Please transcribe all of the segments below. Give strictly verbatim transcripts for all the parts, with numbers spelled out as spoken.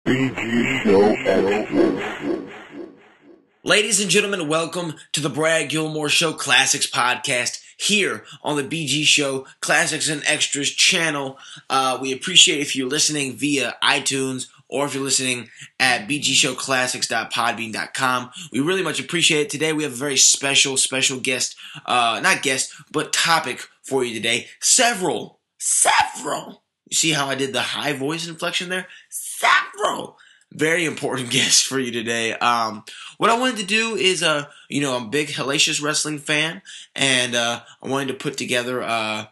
B G Show Extras. Ladies and gentlemen, welcome to the Brad Gilmore Show Classics Podcast here on the B G Show Classics and Extras channel. Uh, we appreciate if you're listening via iTunes or if you're listening at b g show classics dot podbean dot com. We really much appreciate it. Today we have a very special, special guest, uh, not guest, but topic for you today. Several, several. You see how I did the high voice inflection there? Several. Very important guest for you today. Um, what I wanted to do is, uh, you know, I'm a big Hellacious Wrestling fan, and uh, I wanted to put together uh,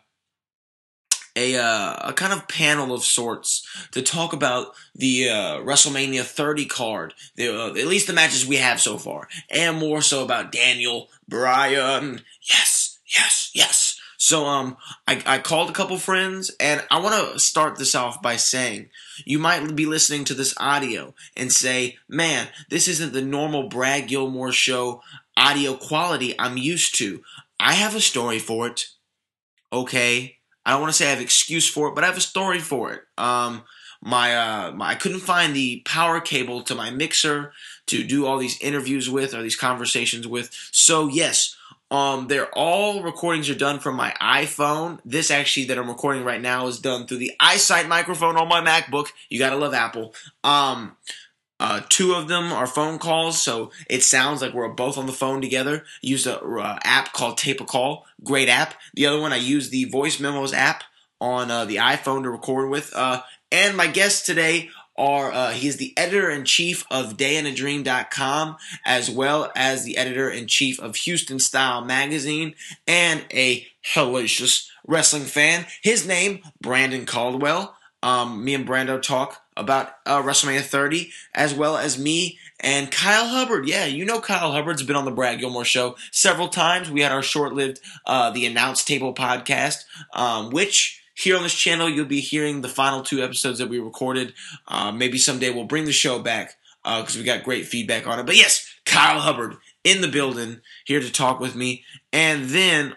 a uh, a kind of panel of sorts to talk about the uh, WrestleMania thirty card, the, uh, at least the matches we have so far, and more so about Daniel Bryan. Yes, yes, yes. So um, I, I called a couple friends, and I want to start this off by saying, you might be listening to this audio and say, man, this isn't the normal Brad Gilmore Show audio quality I'm used to. I have a story for it, okay? I don't want to say I have an excuse for it, but I have a story for it. Um, my, uh, my I couldn't find the power cable to my mixer to do all these interviews with or these conversations with, so yes, Um, they're all recordings are done from my iPhone. This actually that I'm recording right now is done through the iSight microphone on my MacBook. You gotta love Apple. Um, uh, two of them are phone calls, so it sounds like we're both on the phone together. Use a uh, app called Tape a Call, great app. The other one I use the Voice Memos app on uh, the iPhone to record with. Uh, and my guests today are uh, he is the editor-in-chief of day in a dream dot com, as well as the editor-in-chief of Houston Style Magazine, and a hellacious wrestling fan. His name, Brandon Caldwell. Um, me and Brando talk about uh, WrestleMania thirty, as well as me and Kyle Hubbard. Yeah, you know Kyle Hubbard's been on the Brad Gilmore Show several times. We had our short-lived uh, The Announce Table podcast, um, which... here on this channel, you'll be hearing the final two episodes that we recorded. Uh, maybe someday we'll bring the show back because uh, we got great feedback on it. But yes, Kyle Hubbard in the building, here to talk with me. And then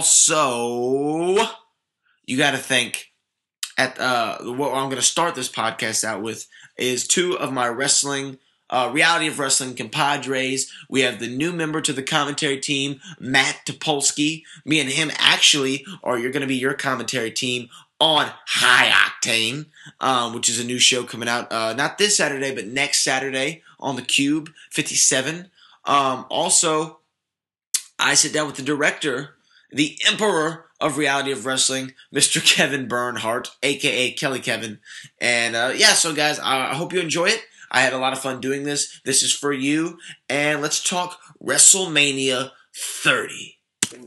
also, you got to think, at uh, what I'm going to start this podcast out with is two of my wrestling Uh, Reality of Wrestling compadres. We have the new member to the commentary team, Matt Topolsky. Me and him actually are you're going to be your commentary team on High Octane, um, which is a new show coming out uh, not this Saturday, but next Saturday on the Cube fifty-seven. Um, also, I sit down with the director, the Emperor of Reality of Wrestling, Mister Kevin Bernhardt, a k a. Kelly Kevin. And uh, yeah, so guys, I, I hope you enjoy it. I had a lot of fun doing this. This is for you. And let's talk WrestleMania thirty.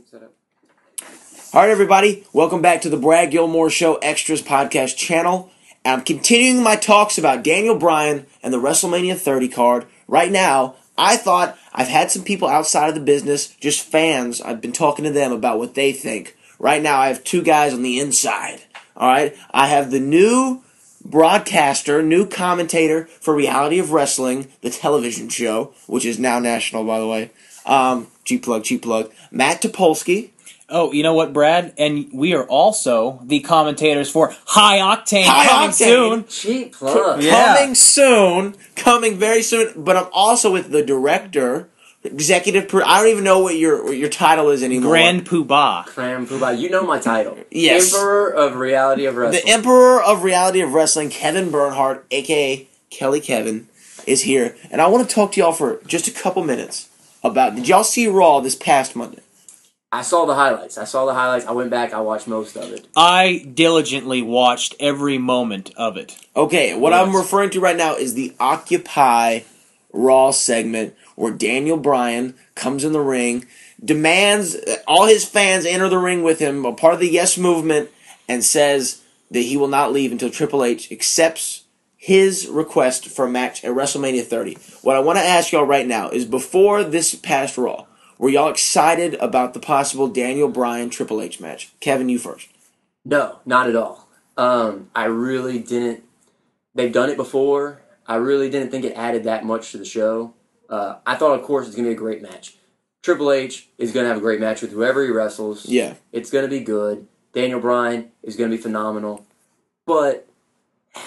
All right, everybody. Welcome back to the Brad Gilmore Show Extras podcast channel. I'm continuing my talks about Daniel Bryan and the WrestleMania thirty card. Right now, I thought I've had some people outside of the business, just fans. I've been talking to them about what they think. Right now, I have two guys on the inside. All right? I have the new broadcaster, new commentator for Reality of Wrestling, the television show, which is now national, by the way. Um, cheap plug, cheap plug. Matt Topolsky. Oh, you know what, Brad? And we are also the commentators for High Octane High coming Octane. soon. Cheap plug. Yeah. Coming soon. Coming very soon. But I'm also with the director, executive. Pro- I don't even know what your what your title is anymore. Grand Poobah. Cram Poobah. You know my title. Yes. Emperor of Reality of Wrestling. The Emperor of Reality of Wrestling, Kevin Bernhardt, a k a. Kelly Kevin, is here. And I want to talk to y'all for just a couple minutes about, did y'all see Raw this past Monday? I saw the highlights. I saw the highlights. I went back. I watched most of it. I diligently watched every moment of it. Okay, what Yes. I'm referring to right now is the Occupy Raw segment where Daniel Bryan comes in the ring, demands all his fans enter the ring with him, a part of the Yes Movement, and says that he will not leave until Triple H accepts his request for a match at WrestleMania thirty. What I want to ask y'all right now is, before this past Raw, were y'all excited about the possible Daniel Bryan Triple H match? Kevin, you first. No, not at all. Um, I really didn't. They've done it before. I really didn't think it added that much to the show. Uh, I thought, of course, it's going to be a great match. Triple H is going to have a great match with whoever he wrestles. Yeah. It's going to be good. Daniel Bryan is going to be phenomenal. But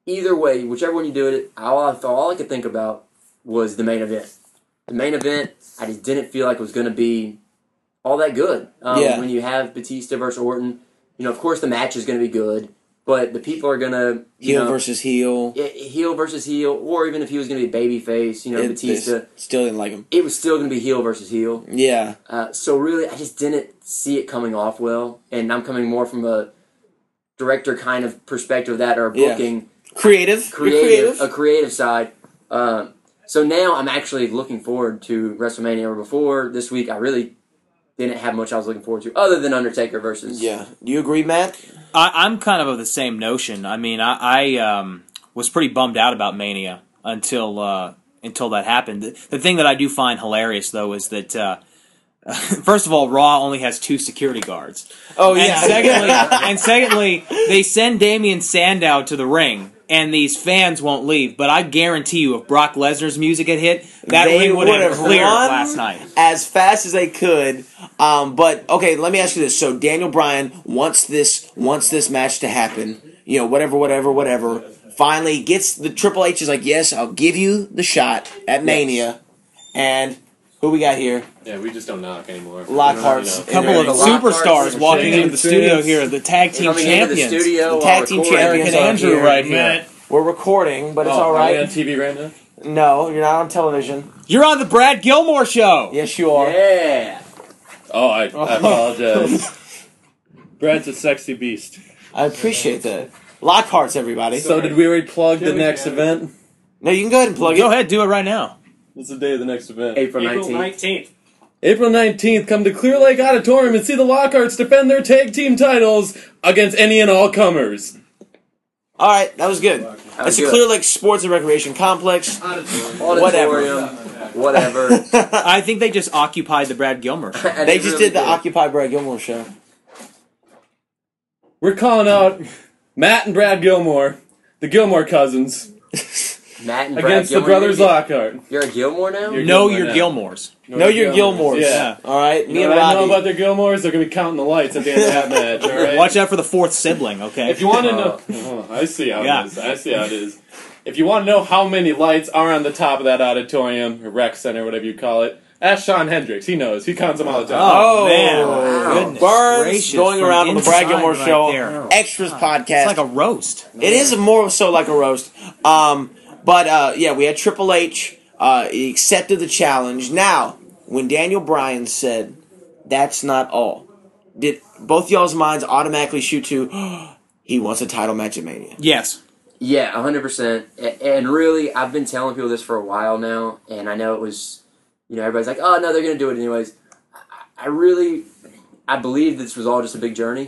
either way, whichever one you do it, all I thought, all I could think about was the main event. The main event, I just didn't feel like it was going to be all that good. Um, Yeah. When you have Batista versus Orton, you know, of course the match is going to be good, but the people are going to Heel know, versus heel. yeah, heel versus heel, or even if he was going to be babyface, you know, It- Batista, they still didn't like him. it was still going to be heel versus heel. Yeah. Uh, so really, I just didn't see it coming off well, and I'm coming more from a director kind of perspective of that, or Yeah. booking Creative. You're creative, creative. a creative side. Um, so now I'm actually looking forward to WrestleMania. Where before this week, I really didn't have much I was looking forward to, other than Undertaker versus. Yeah. Do you agree, Matt? I, I'm kind of of the same notion. I mean, I, I um, was pretty bummed out about Mania until uh, until that happened. The, the thing that I do find hilarious, though, is that uh, first of all, Raw only has two security guards. Oh, And yeah. secondly, and secondly, they send Damian Sandow to the ring, and these fans won't leave. But I guarantee you, if Brock Lesnar's music had hit, that They ring would have would've cleared run last night. as fast as they could. Um, but okay, let me ask you this: so Daniel Bryan wants this wants this match to happen. You know, whatever, whatever, whatever. Finally, gets the Triple H is like, yes, I'll give you the shot at Mania. And who we got here? Yeah, we just don't knock anymore. Lockhart's. You know. A couple of The Lockhart's superstars and walking Shane into the studio Fitz. here, the tag team Coming into the champions. studio, The tag while team recording. champions Eric and are Andrew here. right here. We're recording, but it's Oh, all are we on right. T V right now? No, you're not on television. You're on the Brad Gilmore Show. Yes, you are. Yeah. Oh, I, I apologize. Brad's a sexy beast. I appreciate that. Lockhart's, everybody. So did we already plug the next event? No, you can go ahead and plug Go it. ahead, do it right now. What's the day of the next event? April April nineteenth. nineteenth. April nineteenth, come to Clear Lake Auditorium and see the Lockharts defend their tag team titles against any and all comers. All right, that was good. That It's was a good. Clear Lake Sports and Recreation Complex. Auditorium, whatever. I think they just occupied the Brad Gilmore Show. And They it just really did the Occupy Brad Gilmore show. We're calling out Matt and Brad Gilmore, the Gilmore cousins, Matt and Brad against the Gilmore. brothers You're- Lockhart. You're a Gilmore now? You're- Know Gilmore your now. Gilmores. Know your Gilmores. Yeah. All right, me You know and what I know Robbie. about their Gilmores? They're going to be counting the lights at the end of that match, all right? Watch out for the fourth sibling, okay? If you want to know... Oh, I see how Yeah. it is. I see how it is. If you want to know how many lights are on the top of that auditorium, or rec center, whatever you call it, ask Sean Hendricks. He knows. He counts them all the time. Oh, man. Wow. Goodness Burns gracious, going from around on the Brad inside Gilmore right show there. extras podcast. It's like a roast. It is more so like a roast. Um, but uh, yeah, we had Triple H. Uh, he accepted the challenge. Now, when Daniel Bryan said, "That's not all," did both y'all's minds automatically shoot to he wants a title match at Mania? Yes. Yeah, one hundred percent. And really, I've been telling people this for a while now, and I know it was, you know, everybody's like, oh, no, they're going to do it anyways. I really, I believe this was all just a big journey.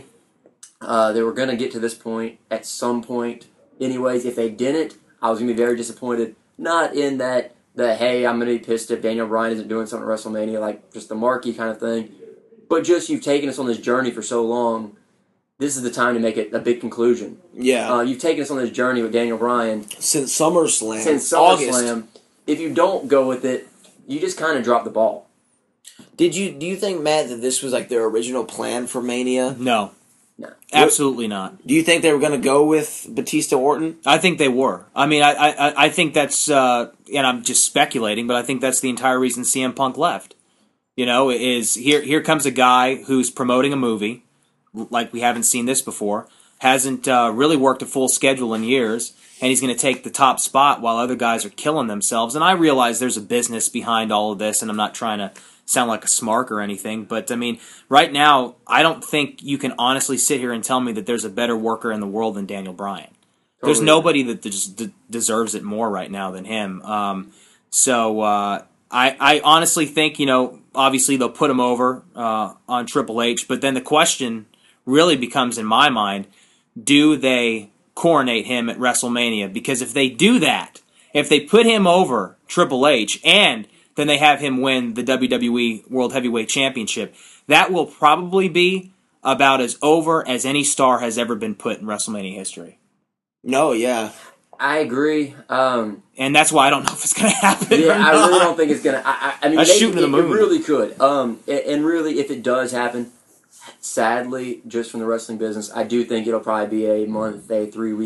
Uh, they were going to get to this point at some point anyways. If they didn't, I was going to be very disappointed. Not in that, the, hey, I'm going to be pissed if Daniel Bryan isn't doing something at WrestleMania, like just the marquee kind of thing. But just you've taken us on this journey for so long, this is the time to make it a big conclusion. Yeah, Uh, you've taken us on this journey with Daniel Bryan since SummerSlam, since August. SummerSlam. If you don't go with it, you just kind of drop the ball. Did you do you think, Matt, that this was like their original plan for Mania? No. No. Absolutely not. Do you think they were going to go with Batista Orton? I think they were. I mean, I I, I think that's, uh, and I'm just speculating, but I think that's the entire reason C M Punk left. You know, is here here comes a guy who's promoting a movie, like we haven't seen this before, hasn't uh, really worked a full schedule in years, and he's going to take the top spot while other guys are killing themselves. And I realize there's a business behind all of this, and I'm not trying to sound like a smark or anything, but I mean, right now, I don't think you can honestly sit here and tell me that there's a better worker in the world than Daniel Bryan. There's Totally. nobody that just d- deserves it more right now than him. Um, so uh, I, I honestly think, you know, obviously they'll put him over uh, on Triple H, but then the question really becomes in my mind, do they coronate him at WrestleMania? Because if they do that, if they put him over Triple H and then they have him win the W W E World Heavyweight Championship, that will probably be about as over as any star has ever been put in WrestleMania history. No, yeah. I agree. Um, And that's why I don't know if it's going to happen. yeah, or I not. really don't think it's gonna. I, I, I mean, That's they, shooting to the it, moon. It really could. Um, and, and really, if it does happen, sadly, just from the wrestling business, I do think it'll probably be a month, a three week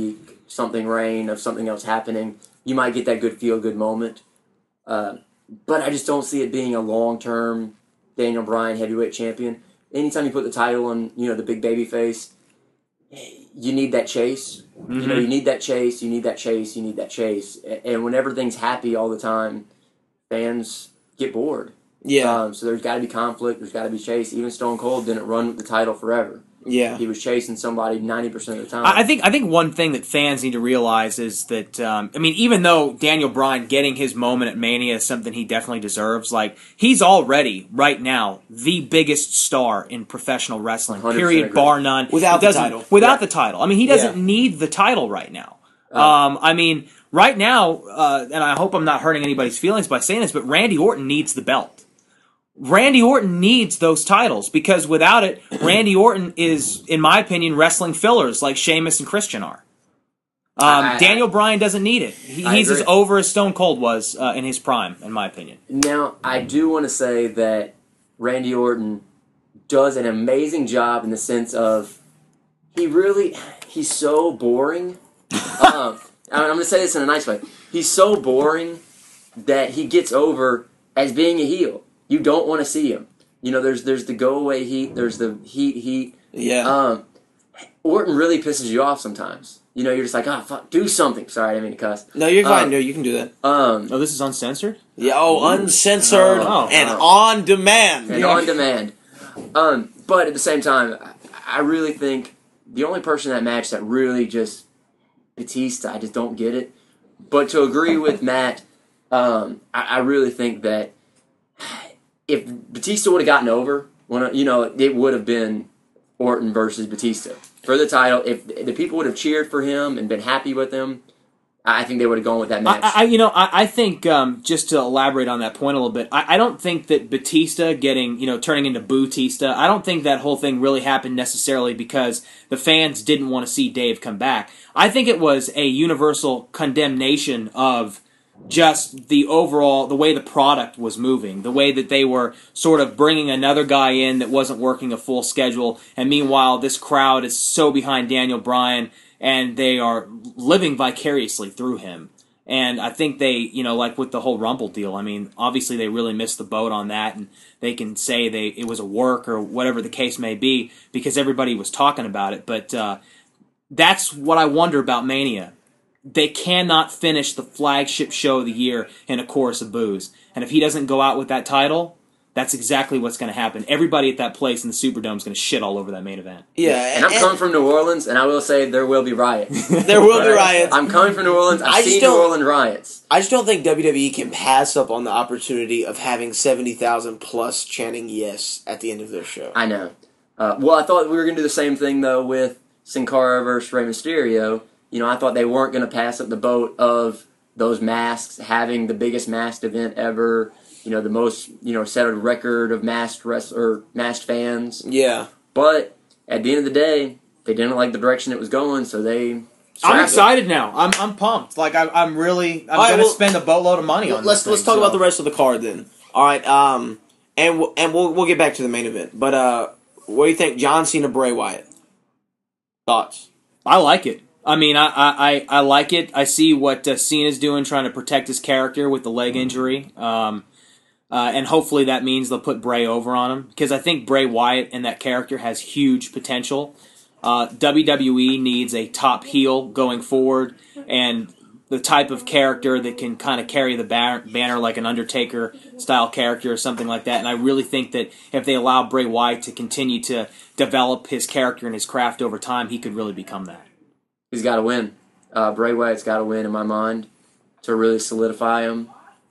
something rain, of something else happening, you might get that good feel-good moment. Uh, but I just don't see it being a long-term Daniel Bryan heavyweight champion. Anytime you put the title on, you know, the big baby face, you need that chase. Mm-hmm. You know, you need that chase, you need that chase, you need that chase. And when everything's happy all the time, fans get bored. Yeah. Um, so there's got to be conflict, there's got to be chase. Even Stone Cold didn't run with the title forever. Yeah. He was chasing somebody ninety percent of the time. I I think I think one thing that fans need to realize is that, um, I mean, even though Daniel Bryan getting his moment at Mania is something he definitely deserves, like, he's already, right now, the biggest star in professional wrestling, period, agree. bar none. Without He the doesn't- title. Without Yeah. the title. I mean, he doesn't Yeah. need the title right now. Uh, Um, I mean, right now, uh, and I hope I'm not hurting anybody's feelings by saying this, but Randy Orton needs the belt. Randy Orton needs those titles because without it, Randy Orton is, in my opinion, wrestling fillers like Sheamus and Christian are. Um, I- I- Daniel Bryan doesn't need it. He, I he's as agree. over as Stone Cold was uh, in his prime, in my opinion. Now, I do want to say that Randy Orton does an amazing job in the sense of he really, he's so boring. um, I'm going to say this in a nice way. He's so boring that he gets over as being a heel. You don't want to see him. You know, there's there's the go away heat, there's the heat heat. Yeah. Um, Orton really pisses you off sometimes. You know, you're just like, oh, fuck, do something. Sorry, I didn't mean to cuss. no, you're fine. um, no, you can do that. Um, Oh, this is uncensored? Yeah. Oh, uncensored Oh, and oh. on demand. and on demand. Um, but at the same time, I, I really think the only person in that match that really just Batista, I just don't get it. But to agree with Matt, um, I, I really think that if Batista would have gotten over, when you know, it would have been Orton versus Batista for the title. If the people would have cheered for him and been happy with him, I think they would have gone with that match. I, I you know, I, I think um, just to elaborate on that point a little bit, I, I don't think that Batista getting, you know, turning into Bootista, I don't think that whole thing really happened necessarily because the fans didn't want to see Dave come back. I think it was a universal condemnation of just the overall, the way the product was moving, the way that they were sort of bringing another guy in that wasn't working a full schedule, and meanwhile this crowd is so behind Daniel Bryan and they are living vicariously through him. And I think they, you know, like with the whole Rumble deal, I mean, obviously they really missed the boat on that, and they can say they it was a work or whatever the case may be because everybody was talking about it. But uh, that's what I wonder about Mania. They cannot finish the flagship show of the year in a chorus of boos. And if he doesn't go out with that title, that's exactly what's going to happen. Everybody at that place in the Superdome is going to shit all over that main event. Yeah. and I'm coming from New Orleans, and I will say there will be riots. There will be riots. I'm coming from New Orleans. I've I just seen New don't- Orleans riots. I just don't think W W E can pass up on the opportunity of having seventy thousand plus chanting yes at the end of their show. I know. Uh, well, I thought we were going to do the same thing, though, with Sin Cara versus Rey Mysterio. You know, I thought they weren't going to pass up the boat of those masks, having the biggest masked event ever, you know, the most, you know, set a record of masked rest- or masked fans. Yeah. But at the end of the day, they didn't like the direction it was going, so they... I'm scrapped it. excited now. I'm I'm pumped. Like I, I'm really. I'm All right, going to well, spend a boatload of money on. Let's this let's thing, talk so. about the rest of the card then. All right. Um. And we'll, and we'll we'll get back to the main event. But uh, what do you think, John Cena, Bray Wyatt? Thoughts? I like it. I mean, I I, I like it. I see what uh, Cena's doing, trying to protect his character with the leg injury. Um, uh, and hopefully that means they'll put Bray over on him because I think Bray Wyatt and that character has huge potential. Uh, W W E needs a top heel going forward, and the type of character that can kind of carry the bar- banner like an Undertaker style character or something like that. And I really think that if they allow Bray Wyatt to continue to develop his character and his craft over time, he could really become that. He's got to win. Uh, Bray Wyatt's got to win in my mind to really solidify him.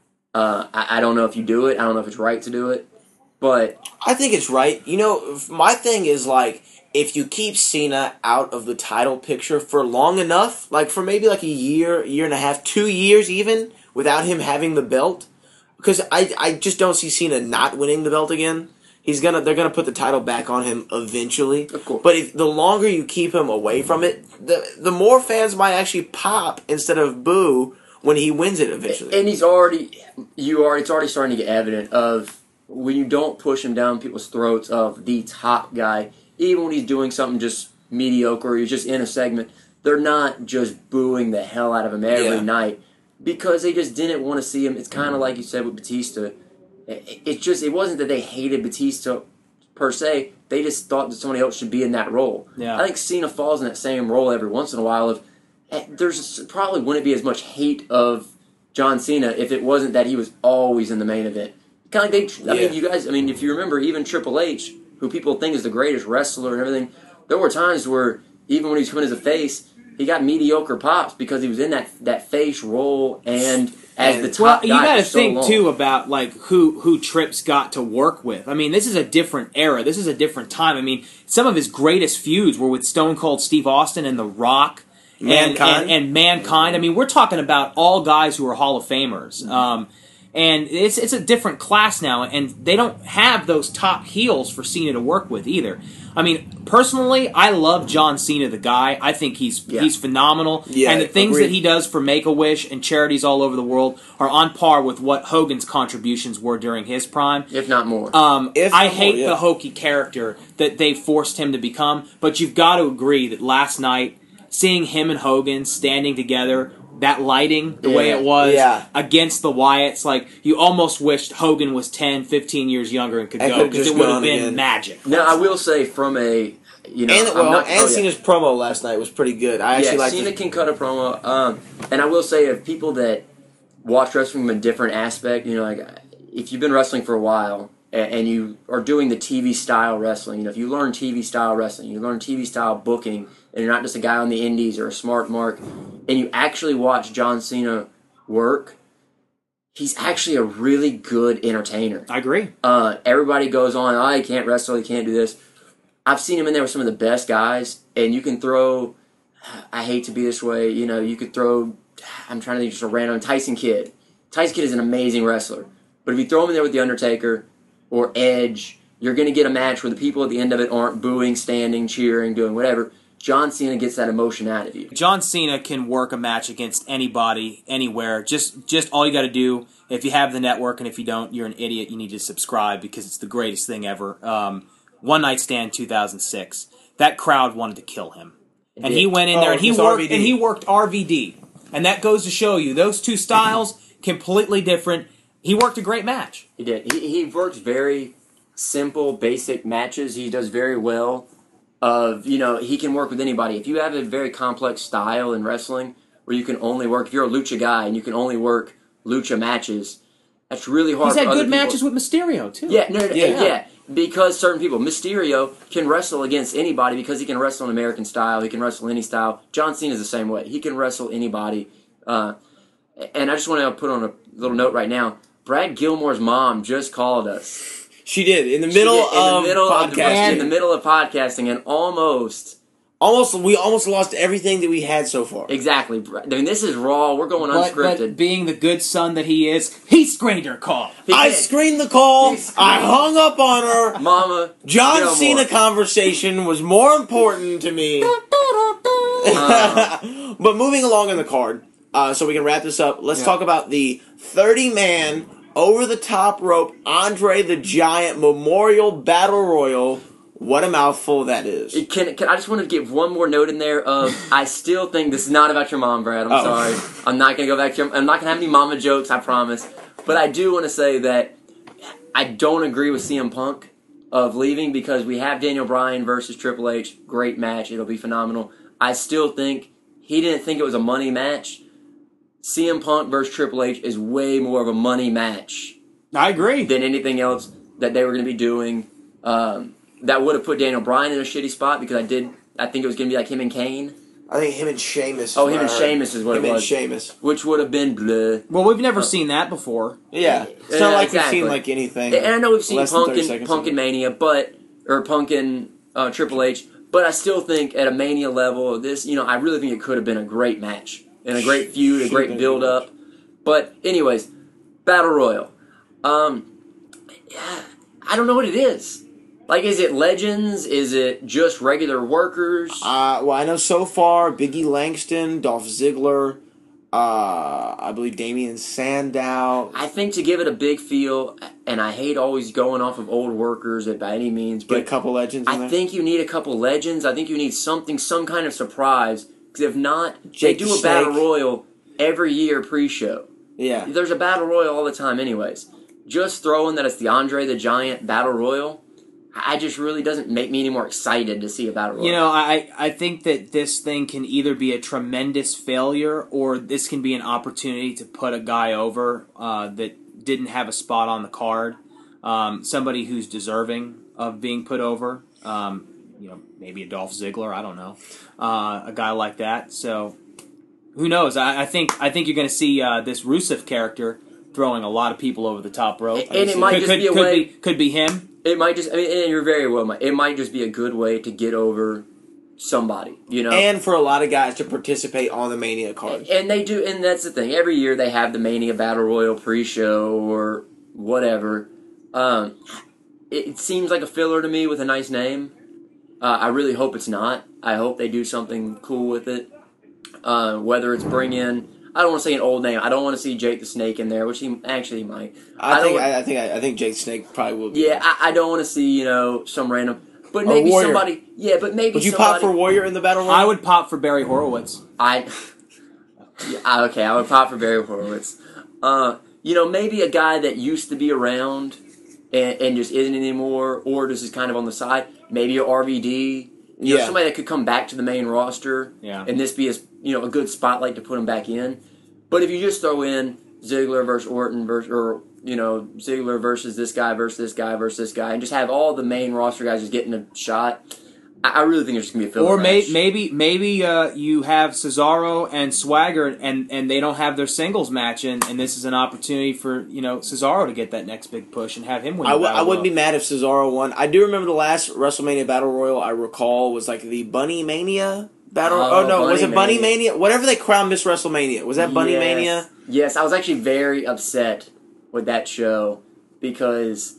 Uh, I, I don't know if you do it. I don't know if it's right to do it. But I think it's right. You know, my thing is like, if you keep Cena out of the title picture for long enough, like for maybe like a year, year and a half, two years even, without him having the belt, because I, I just don't see Cena not winning the belt again. He's gonna they're gonna put the title back on him eventually. Of course. But if, the longer you keep him away from it, the the more fans might actually pop instead of boo when he wins it eventually. and he's already you are it's already starting to get evident of when you don't push him down people's throats of the top guy, even when he's doing something just mediocre, or he's just in a segment, they're not just booing the hell out of him every Yeah. night because they just didn't want to see him. It's kind of like you said with Batista. It, it's just it wasn't that they hated Batista per se. They just thought that somebody else should be in that role. Yeah. I think Cena falls in that same role every once in a while. Of eh, there's probably wouldn't be as much hate of John Cena if it wasn't that he was always in the main event. Kind of like they, I Yeah. mean, you guys. I mean, if you remember, even Triple H, who people think is the greatest wrestler and everything, there were times where even when he was coming as a face, he got mediocre pops because he was in that that face role and as And- the top Well, guy you got to for so think long. too about like who who Trips got to work with. I mean, this is a different era. This is a different time. I mean, some of his greatest feuds were with Stone Cold Steve Austin and The Rock. And, Mankind. and, and Mankind. I mean, we're talking about all guys who are Hall of Famers. Um, and it's it's a different class now, and they don't have those top heels for Cena to work with either. I mean, personally, I love John Cena, the guy. I think he's Yeah. he's phenomenal, Yeah, and the things agreed. that he does for Make-A-Wish and charities all over the world are on par with what Hogan's contributions were during his prime. if not more. Um, If I not hate more, yeah. the hokey character that they forced him to become, but you've got to agree that last night, seeing him and Hogan standing together, that lighting, the way Yeah. it was, Yeah. against the Wyatts, like, you almost wished Hogan was ten, fifteen years younger and could And go, could've because just it would have gone been again. magic. now, I will say from a, you know, And I'm well, not, and oh, yeah. Cena's promo last night was pretty good. I actually yeah, like. Cena can cut a promo. Um, and I will say, if people that watch wrestling from a different aspect, you know, like if you've been wrestling for a while and, and you are doing the T V style wrestling, you know, if you learn T V style wrestling, you learn T V style booking, and you're not just a guy on the indies or a smart mark, and you actually watch John Cena work, he's actually a really good entertainer. I agree. Uh, everybody goes on, oh, he can't wrestle, he can't do this. I've seen him in there with some of the best guys, and you can throw, I hate to be this way, you know, you could throw, I'm trying to think just a random Tyson Kidd. Tyson Kidd is an amazing wrestler. But if you throw him in there with The Undertaker or Edge, you're going to get a match where the people at the end of it aren't booing, standing, cheering, doing whatever. John Cena gets that emotion out of you. John Cena can work a match against anybody, anywhere. Just just all you got to do, if you have the network, and if you don't, you're an idiot. You need to subscribe because it's the greatest thing ever. Um, One Night Stand two thousand six. That crowd wanted to kill him. And did. he went in Oh, there and he it was worked R V D. and he worked R V D. And that goes to show you those two styles completely different. He worked a great match. He did. He, he works very simple, basic matches. He does very well. Of, you know, he can work with anybody. If you have a very complex style in wrestling where you can only work, if you're a lucha guy and you can only work lucha matches, that's really hard He's for had other good people. matches with Mysterio too. Yeah, no, no, no, Yeah. yeah. Because certain people, Mysterio can wrestle against anybody because he can wrestle in American style. He can wrestle any style. John Cena's the same way. He can wrestle anybody. Uh, and I just want to put on a little note right now. Brad Gilmore's mom just called us. She did in the She middle did, in of the middle of the, podcasting. in the middle of podcasting, and almost almost, we almost lost everything that we had so far. exactly. I mean, this is raw. We're going But, unscripted. but being the good son that he is, he screened her call. He I did. screened the call. He screened- I hung up on her. Mama John Gilmore. Cena conversation was more important to me. Uh, But moving along in the card, uh, so we can wrap this up, let's Yeah. talk about the thirty-man over-the-top rope Andre the Giant Memorial Battle Royal. What a mouthful that is. Can, can I just want to give one more note in there of I still think this is not about your mom, Brad. I'm Oh. sorry. I'm not gonna go back to your. I'm not gonna have any mama jokes. I promise. But I do want to say that I don't agree with C M Punk of leaving because we have Daniel Bryan versus Triple H. Great match. It'll be phenomenal. I still think he didn't think it was a money match. C M Punk versus Triple H is way more of a money match I agree. than anything else that they were going to be doing. Um, that would have put Daniel Bryan in a shitty spot because I did. I think it was going to be like him and Kane, I think him and Sheamus. Oh, is him what and I heard. Sheamus is what him it and was. Sheamus. which would have been bleh. Well, we've never seen that before. Yeah. It's Yeah, not like exactly. we've seen like anything. And I know we've seen less than Punk thirty and, seconds Punk of it. and Mania, but or Punk and uh, Triple H, but I still think at a Mania level, this you know I really think it could have been a great match and a great feud, a Should great have been. build up. But anyways, Battle Royal. Um, yeah, I don't know what it is. Like, is it legends? Is it just regular workers? Uh, well, I know so far Biggie Langston, Dolph Ziggler, uh, I believe Damian Sandow. I think to give it a big feel, and I hate always going off of old workers by any means, Get a but couple legends in I there. think you need a couple legends. I think you need something, some kind of surprise. Because 'Cause if not, Jake they do the a battle Snake. royal every year pre-show. Yeah. There's a battle royal all the time, anyways. Just throwing that it's the Andre the Giant battle royal, I just really doesn't make me any more excited to see a battle royal. You know, I, I think that this thing can either be a tremendous failure or this can be an opportunity to put a guy over uh, that didn't have a spot on the card. Um, somebody who's deserving of being put over. Um, you know, maybe a Dolph Ziggler, I don't know. Uh, a guy like that. So, who knows? I, I think I think you're going to see uh, this Rusev character throwing a lot of people over the top rope. And- and it might could, just could, be a could way- Be, could be him. It might just, I mean, and you're very well, it might just be a good way to get over somebody, you know? And for a lot of guys to participate on the Mania card. And they do, and that's the thing. Every year they have the Mania Battle Royal pre-show or whatever. Um, it, it seems like a filler to me with a nice name. Uh, I really hope it's not. I hope they do something cool with it. Uh, whether it's bring in, I don't want to say an old name. I don't want to see Jake the Snake in there, which he actually might. I, I think don't- I, I think I, I think Jake Snake probably will. Be. Yeah, I, I don't want to see, you know, some random, but Or maybe Warrior. somebody. Yeah, but maybe Would you somebody, pop for Warrior in the battle royal? I would pop for Barry Horowitz. I, yeah, okay, I would pop for Barry Horowitz. Uh, you know, maybe a guy that used to be around and, and just isn't anymore, or just is kind of on the side. Maybe a R V D. You know, Yeah. somebody that could come back to the main roster. Yeah. And this be a, you know, a good spotlight to put him back in. But if you just throw in Ziggler versus Orton versus, or you know, Ziggler versus this guy versus this guy versus this guy, and just have all the main roster guys just getting a shot, I, I really think it's just gonna be a filler Or may, match. maybe maybe uh, you have Cesaro and Swagger, and, and they don't have their singles match, and, and this is an opportunity for you know Cesaro to get that next big push and have him win. I, the w- I Battle wouldn't be Royal. mad if Cesaro won. I do remember the last WrestleMania Battle Royal I recall was like the Bunny Mania Battle. Oh, Oh, no, was Bunny it Bunny Mania. Mania? Whatever they crowned Miss WrestleMania. Was that Bunny Yes. Mania? Yes, I was actually very upset with that show because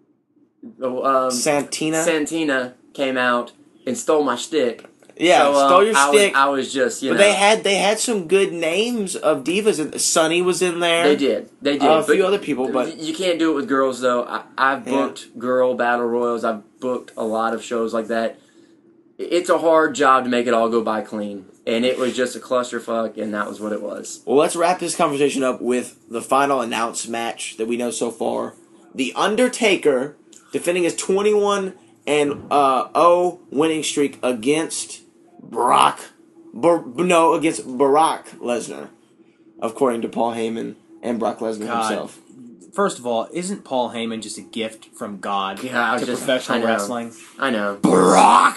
um, Santina? Santina came out and stole my stick. yeah, So, uh, stole your I stick. Was, I was just, you but know. they had they had some good names of divas. In, Sunny was in there. They did. They did. Uh, a But few other people, but y- you can't do it with girls, though. I, I've Yeah. booked girl battle royals. I've booked a lot of shows like that. It's a hard job to make it all go by clean. And it was just a clusterfuck, and that was what it was. well, let's wrap this conversation up with the final announced match that we know so far: The Undertaker defending his twenty-one and uh, oh winning streak against Brock. Bar- no, against Barack Lesnar, according to Paul Heyman and Brock Lesnar God. himself. First of all, isn't Paul Heyman just a gift from God Yeah, I was to just- professional I know. wrestling? I know. Brock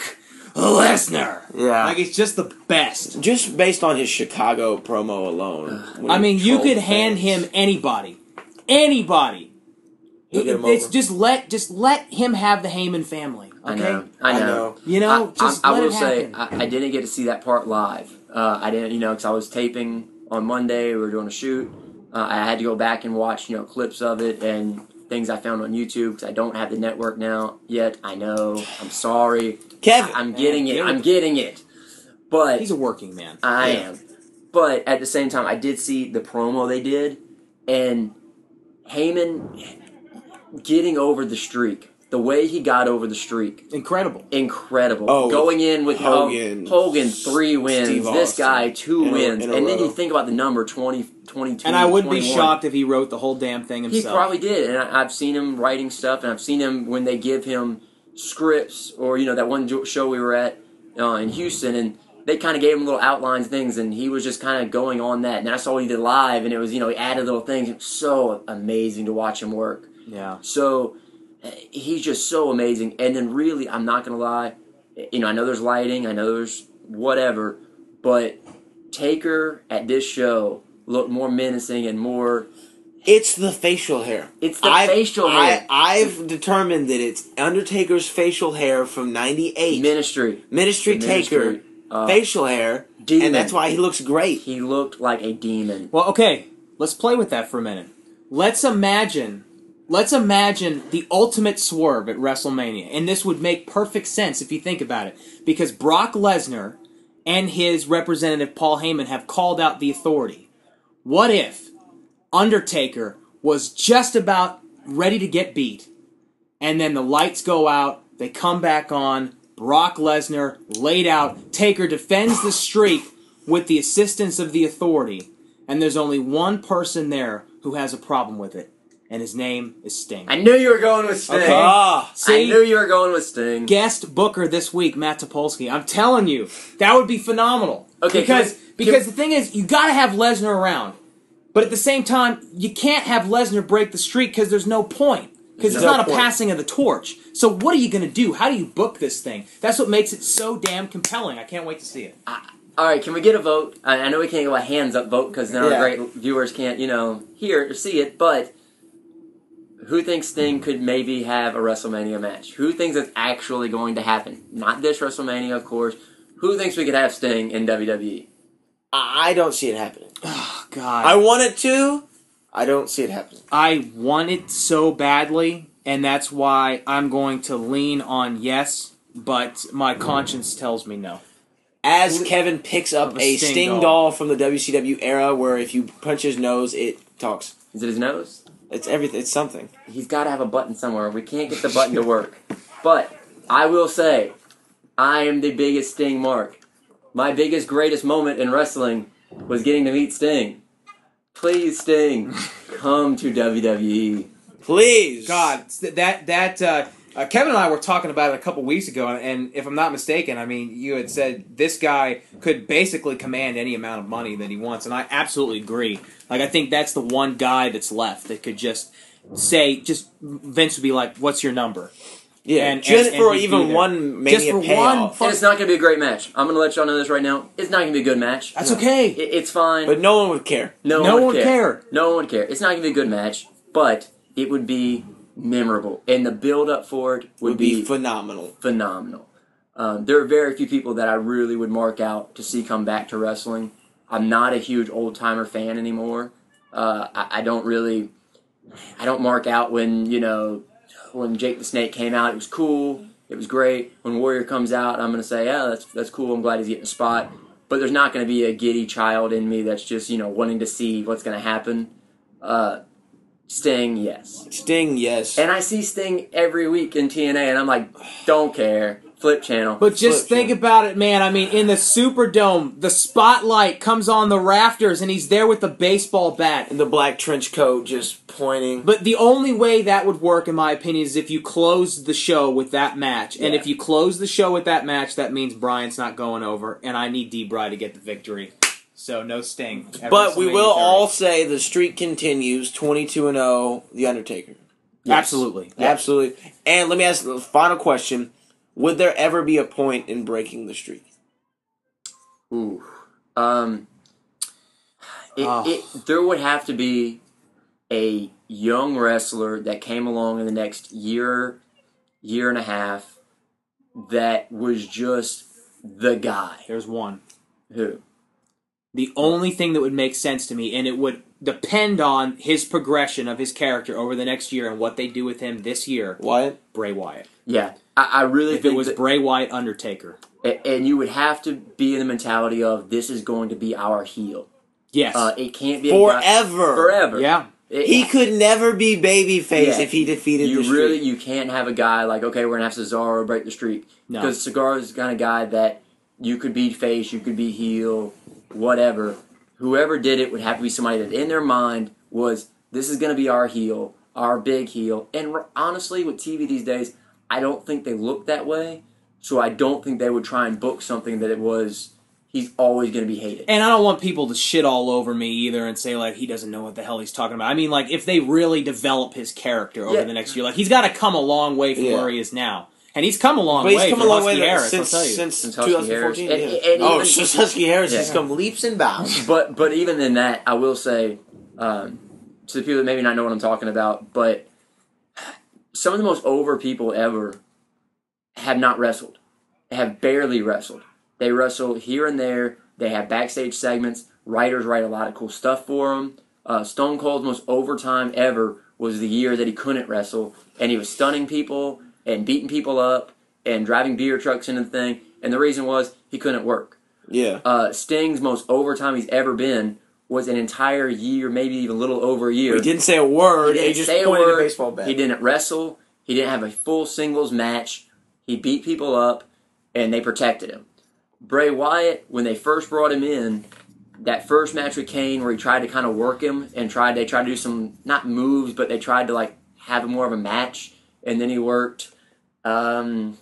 Lesnar. Yeah. Like it's just the best. Just based on his Chicago promo alone. when I he mean, you trolled could hand fans. him anybody, anybody. He'll It- get him it's over. just let just let him have the Heyman family. Okay, I know. I know. I know. you know, I, just I, let I will it say happen. I, I didn't get to see that part live. Uh, I didn't, you know, because I was taping on Monday. We were doing a shoot. Uh, I had to go back and watch, you know, clips of it and things I found on YouTube because I don't have the network now yet. I know. I'm sorry. Kevin. I'm getting it. Get I'm it. getting it. But He's a working man. I Yeah. am. But at the same time, I did see the promo they did, and Heyman getting over the streak. The way he got over the streak. Incredible. Incredible. Oh, Going in with Hogan, Hogan, Hogan three wins. Steve This Austin. guy, two In a- wins. in a and then row. you think about the number, twenty, twenty-two, And I wouldn't be twenty-one. shocked if he wrote the whole damn thing He himself. probably did. And I, I've seen him writing stuff, and I've seen him when they give him scripts, or, you know, that one jo- show we were at uh, in Houston, and they kind of gave him little outlines, things, and he was just kind of going on that. And then I saw what he did live, and it was, you know, he added little things. It was so amazing to watch him work. Yeah. So uh, he's just so amazing. And then really, I'm not going to lie, you know, I know there's lighting, I know there's whatever, but Taker at this show looked more menacing and more... It's the facial hair. It's the I've, facial hair. I, I've determined that it's Undertaker's facial hair from ninety-eight. Ministry. Ministry The Taker Ministry, uh, facial hair. demon. And that's why he looks great. He looked like a demon. Well, okay. Let's play with that for a minute. Let's imagine. Let's imagine the ultimate swerve at WrestleMania, and this would make perfect sense if you think about it, because Brock Lesnar and his representative Paul Heyman have called out the Authority. What if Undertaker was just about ready to get beat, and then the lights go out, they come back on, Brock Lesnar laid out, Taker defends the streak, with the assistance of the Authority, and there's only one person there who has a problem with it, and his name is Sting. I knew you were going with Sting. Okay. Ah, See? I knew you were going with Sting. Guest booker this week, Matt Topolsky. I'm telling you, that would be phenomenal. Okay, because can we- because can- the thing is, you got to have Lesnar around, but at the same time, you can't have Lesnar break the streak because there's no point. Because it's No not a point. passing of the torch. So what are you going to do? How do you book this thing? That's what makes it so damn compelling. I can't wait to see it. All right, can we get a vote? I, I know we can't go a hands up vote because then our Yeah. great viewers can't, you know, hear or see it. But who thinks Sting could maybe have a WrestleMania match? Who thinks it's actually going to happen? Not this WrestleMania, of course. Who thinks we could have Sting in W W E? I don't see it happening. Oh, God. I want it to. I don't see it happening. I want it so badly, and that's why I'm going to lean on yes, but my conscience tells me no. As Kevin picks up Of a a Sting Sting doll. doll from the W C W era, where if you punch his nose, it talks. Is it his nose? It's everything. It's something. He's got to have a button somewhere. We can't get the button to work. But I will say, I am the biggest Sting mark. My biggest, greatest moment in wrestling was getting to meet Sting. Please, Sting, come to W W E. Please, God, that that uh, uh, Kevin and I were talking about it a couple weeks ago, and if I'm not mistaken, I mean, you had said this guy could basically command any amount of money that he wants, and I absolutely agree. Like, I think that's the one guy that's left that could just say, just Vince would be like, "What's your number?" Yeah, And- just and- for and he'd even be there. one Mania Just for payoff. one And it's not going to be a great match. I'm going to let y'all know this right now. It's not going to be a good match. That's okay. It, it's fine. But no one would care. no, no one one would care. cared. No one would care. It's not going to be a good match, but it would be memorable. And the build-up for it would, Would be be phenomenal. phenomenal. Um, there are very few people that I really would mark out to see come back to wrestling. I'm not a huge old-timer fan anymore. Uh, I, I don't really... I don't mark out when, you know, when Jake the Snake came out. It was cool. It was great. When Warrior comes out, I'm going to say, yeah, that's that's cool. I'm glad he's getting a spot. But there's not going to be a giddy child in me that's just, you know, wanting to see what's going to happen. Uh, Sting, yes. Sting, yes. And I see Sting every week in T N A, and I'm like, don't care. Flip channel. But just Flip think channel. about it, man. I mean, in the Superdome, the spotlight comes on the rafters, and he's there with the baseball bat. In the black trench coat, just pointing. But the only way that would work, in my opinion, is if you close the show with that match. And Yeah. if you close the show with that match, that means Bryan's not going over, and I need D-Bry to get the victory. So no Sting. at But we WrestleMania will thirty. all say the streak continues. Twenty-two and zero. The Undertaker. Absolutely. Absolutely. And let me ask the final question: would there ever be a point in breaking the streak? Ooh. Um, it, Oh. it, there would have to be a young wrestler that came along in the next year, year and a half, that was just the guy. There's one. Who? The only thing that would make sense to me, and it would depend on his progression of his character over the next year and what they do with him this year, Wyatt? Bray Wyatt. Yeah, I, I really If it think was that- Bray Wyatt Undertaker. a- and you would have to be in the mentality of this is going to be our heel. Yes. Uh, it can't be a guy- Forever. forever. yeah. It- He could never be babyface Yeah. if he defeated You the streak. really you can't have a guy like, okay, we're gonna have Cesaro break the streak, No. because Cesaro is the kind of guy that you could be face, you could be heel, whatever. Whoever did it would have to be somebody that in their mind was, this is gonna be our heel, our big heel. And r- honestly, with T V these days, I don't think they look that way. So I don't think they would try and book something that it was. He's always gonna be hated. And I don't want people to shit all over me either and say, like, he doesn't know what the hell he's talking about. I mean, like, if they really develop his character over Yeah. the next year, like, he's got to come a long way from Yeah. where he is now. And he's come a long But way he's come a from long Husky way Harris, since, I'll tell you. since, Since Husky twenty fourteen. Harris. And- yeah. and oh, even- since Husky Harris has Yeah. come leaps and bounds. But but even in that, I will say um, to the people that maybe not know what I'm talking about, but some of the most over people ever have not wrestled, have barely wrestled. They wrestle here and there. They have backstage segments. Writers write a lot of cool stuff for them. Uh, Stone Cold's most overtime ever was the year that he couldn't wrestle, and he was stunning people and beating people up and driving beer trucks into the thing. And the reason was he couldn't work. Yeah. Uh, Sting's most overtime he's ever been was an entire year, maybe even a little over a year. He didn't say a word. He He, didn't just say a pointed word. a baseball bat. He didn't wrestle. He didn't have a full singles match. He beat people up, and they protected him. Bray Wyatt, when they first brought him in, that first match with Kane where he tried to kind of work him and tried they tried to do some not moves, but they tried to like have more of a match, and then he worked um,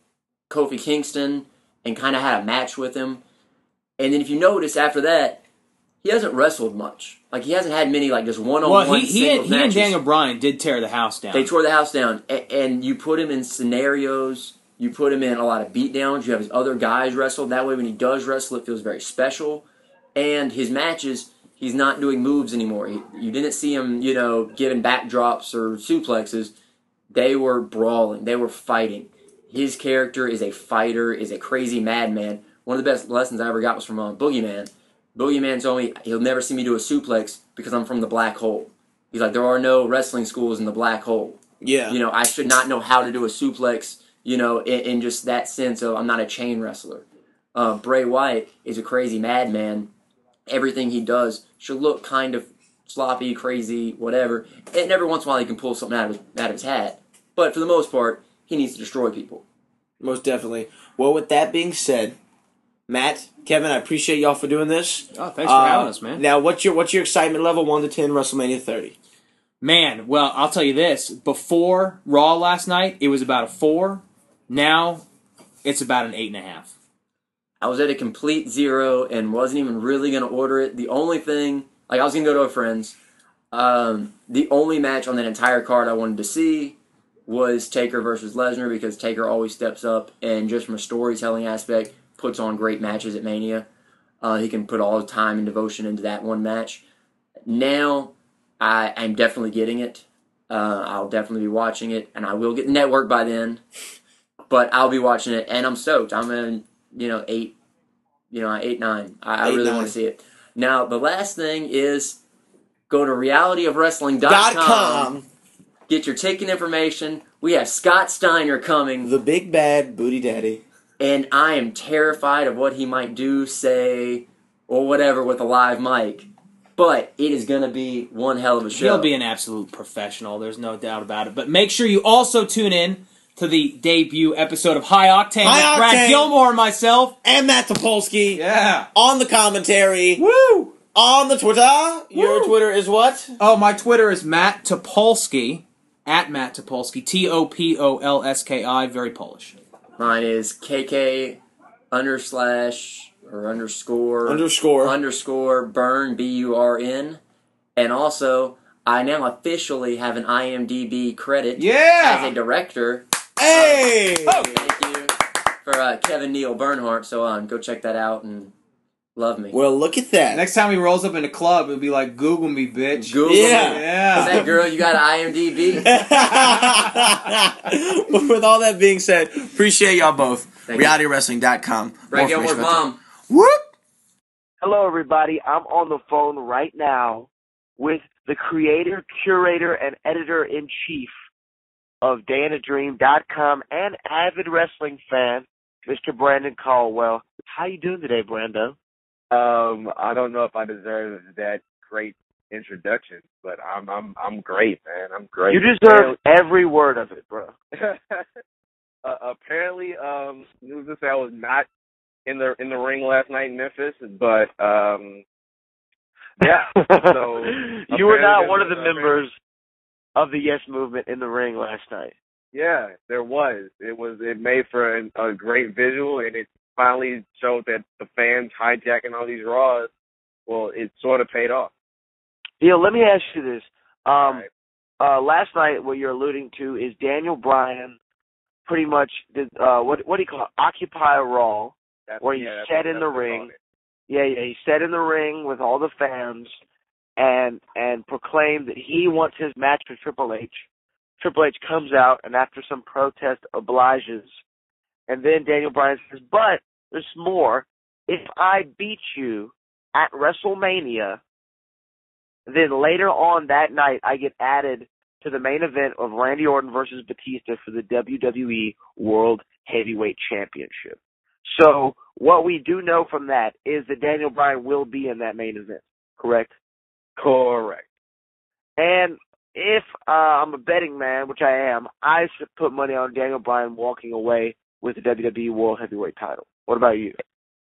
Kofi Kingston and kind of had a match with him. And then if you notice after that, he hasn't wrestled much. Like he hasn't had many like just one on one. Well, he he, and, he and matches. Daniel Bryan did tear the house down. They tore the house down, and, and you put him in scenarios. You put him in a lot of beatdowns. You have his other guys wrestle. That way, when he does wrestle, it feels very special. And his matches, he's not doing moves anymore. He, you didn't see him, you know, giving backdrops or suplexes. They were brawling. They were fighting. His character is a fighter, is a crazy madman. One of the best lessons I ever got was from uh, Boogeyman. Boogeyman told me he'll never see me do a suplex because I'm from the black hole. He's like, there are no wrestling schools in the black hole. Yeah. You know, I should not know how to do a suplex. You know, in, in just that sense of I'm not a chain wrestler. Uh, Bray Wyatt is a crazy madman. Everything he does should look kind of sloppy, crazy, whatever. And every once in a while he can pull something out of his, out of his hat. But for the most part, he needs to destroy people. Most definitely. Well, with that being said, Matt, Kevin, I appreciate y'all for doing this. Oh, thanks for uh, having us, man. Now, what's your what's your excitement level one to ten WrestleMania thirty? Man, well, I'll tell you this. Before Raw last night, it was about a four. Now, it's about an eight and a half. I was at a complete zero and wasn't even really going to order it. The only thing, like I was going to go to a friend's. Um, the only match on that entire card I wanted to see was Taker versus Lesnar because Taker always steps up and just from a storytelling aspect puts on great matches at Mania. Uh, he can put all the time and devotion into that one match. Now, I, I'm definitely getting it. Uh, I'll definitely be watching it, and I will get the network by then. But I'll be watching it, and I'm stoked. I'm in, you know, eight, you know, eight, nine. I, I Eight, really nine. want to see it. Now, the last thing is go to reality of wrestling dot Dot com. com. Get your ticket information. We have Scott Steiner coming, The big bad booty daddy. and I am terrified of what he might do, say, or whatever with a live mic. But it is going to be one hell of a show. He'll be an absolute professional. There's no doubt about it. But make sure you also tune in to the debut episode of High Octane High with Brad Octane. Gilmore and myself. And Matt Topolsky Yeah. on the commentary. Woo! On the Twitter. Your Woo. Twitter is what? Oh, my Twitter is Matt Topolsky, at Matt Topolsky, T O P O L S K I, very Polish. Mine is K K under slash or underscore Underscore. underscore burn B U R N, and also I now officially have an I M D B credit Yeah! as a director. Hey! Thank you for uh, Kevin Neal Bernhardt. So um, go check that out and love me. Well, look at that. Next time he rolls up in a club, it'll be like, Google me, bitch. Google Yeah. me. Yeah. Say, girl, you got an I M D B? With all that being said, appreciate y'all both. Thank you. reality wrestling dot com. Brad Gilmore's mom. Whoop! Hello, everybody. I'm on the phone right now with the creator, curator, and editor-in-chief of day in a dream dot com and avid wrestling fan, Mister Brandon Caldwell. How you doing today, Brando? Um, I don't know if I deserve that great introduction, but I'm I'm I'm great, man. I'm great. You deserve every word of it, bro. uh, apparently, um, news to say I was not in the in the ring last night in Memphis, but um, Yeah. So, you were not apparently one of the there's- members of the Yes Movement in the ring last night. yeah, there was. It was. It made for an, a great visual, and it finally showed that the fans hijacking all these Raws. Well, it sort of paid off. Neil, let me ask you this. Um, Right. uh, last night, what you're alluding to is Daniel Bryan pretty much did, uh, what, what do you call it? Occupy Raw, That's, where he yeah, that's sat what- in that's the what they ring. called it. Yeah, yeah, he sat in the ring with all the fans and and proclaimed that he wants his match with Triple H. Triple H comes out and after some protest obliges. And then Daniel Bryan says, but there's more. If I beat you at WrestleMania, then later on that night I get added to the main event of Randy Orton versus Batista for the W W E World Heavyweight Championship. So what we do know from that is that Daniel Bryan will be in that main event, correct? Correct. And if uh, I'm a betting man, which I am, I should put money on Daniel Bryan walking away with the W W E World Heavyweight title. What about you?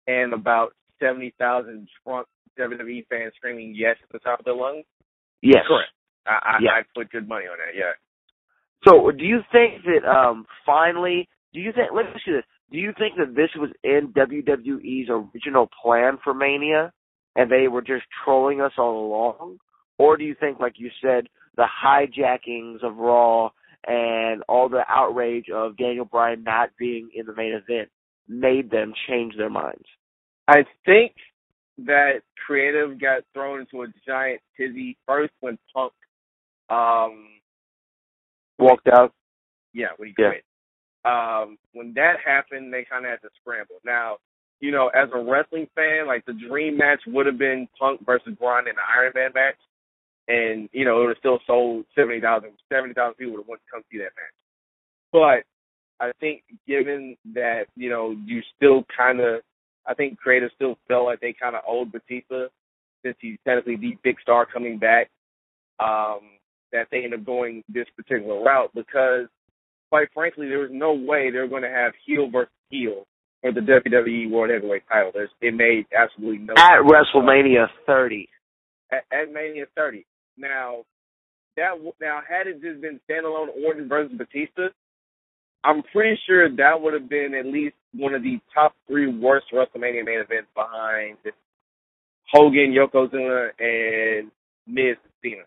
and about seventy thousand drunk W W E fans screaming yes at the top of their lungs? Yes. Correct. I, I, Yeah. I'd put good money on that, yeah. So, do you think that um, finally? Do you think? Let me ask you this: do you think that this was in W W E's original plan for Mania, and they were just trolling us all along, or do you think, like you said, the hijackings of Raw and all the outrage of Daniel Bryan not being in the main event made them change their minds? I think that creative got thrown into a giant tizzy first when Punk um, Walked out. Yeah, when he Yeah. quit. Um, when that happened, they kind of had to scramble. Now, you know, as a wrestling fan, like the dream match would have been Punk versus Braun in the Iron Man match, and you know it would have still sold seventy thousand. Seventy thousand people would have wanted to come see that match. But I think, given that you know you still kind of, I think creators still felt like they kind of owed Batista since he's technically the big star coming back. Um, that they ended up going this particular route because, quite frankly, there was no way they were going to have heel versus heel for the W W E World Heavyweight title. There's, it made absolutely no At sense. WrestleMania thirty. At, at Mania thirty. Now, that now had it just been standalone Orton versus Batista, I'm pretty sure that would have been at least one of the top three worst WrestleMania main events behind Hogan, Yokozuna, and Miz and Cena.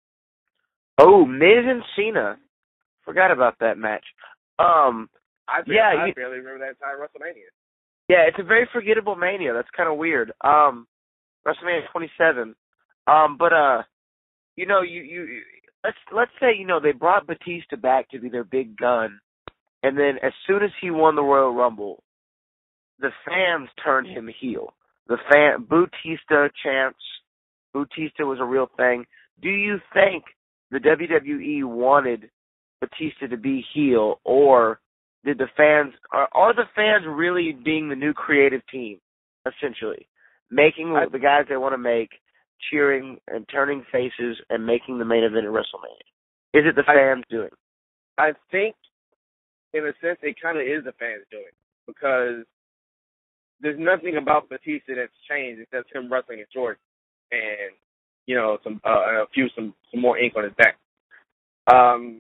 Oh, Miz and Cena. Forgot about that match. Um, I, barely, yeah, I you, barely remember that entire WrestleMania. Yeah, it's a very forgettable Mania. That's kind of weird. Um, WrestleMania twenty-seven. Um, but uh, you know, you you let's let's say you know they brought Batista back to be their big gun, and then as soon as he won the Royal Rumble, the fans turned him heel. The fan Batista chants. Batista was a real thing. Do you think the W W E wanted Batista to be heel, or did the fans are, are the fans really being the new creative team, essentially, making I, the guys they want to make, cheering and turning faces and making the main event at WrestleMania? Is it the fans I, doing? I think, in a sense, it kind of is the fans doing because there's nothing about Batista that's changed except him wrestling in Jordan and you know some uh, a few some some more ink on his back. Um,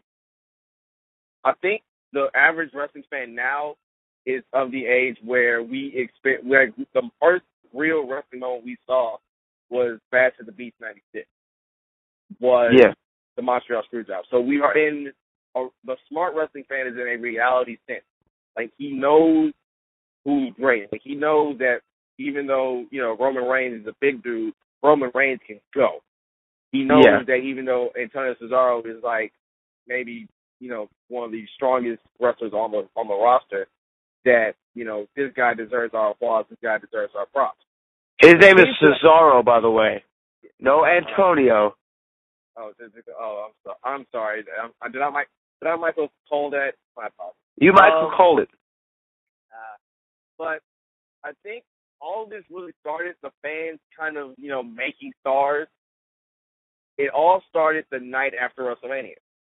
I think the average wrestling fan now is of the age where we expect where the first real wrestling moment we saw was Bash at the Beach ninety-six. Was Yeah. the Montreal Screwjob. So we are in a, the smart wrestling fan is in a reality sense. Like he knows who's great. Like he knows that even though you know Roman Reigns is a big dude, Roman Reigns can go. He knows Yeah. that even though Antonio Cesaro is like maybe you know one of the strongest wrestlers on the on the roster, that you know this guy deserves our applause. This guy deserves our props. His name is Cesaro, by the way. No Antonio. Oh, oh, I'm sorry. I'm sorry. I'm, did I might did I Michael call that? My apologies. You Michael Um, called it. Uh, but I think all this really started the fans kind of you know making stars. It all started the night after WrestleMania.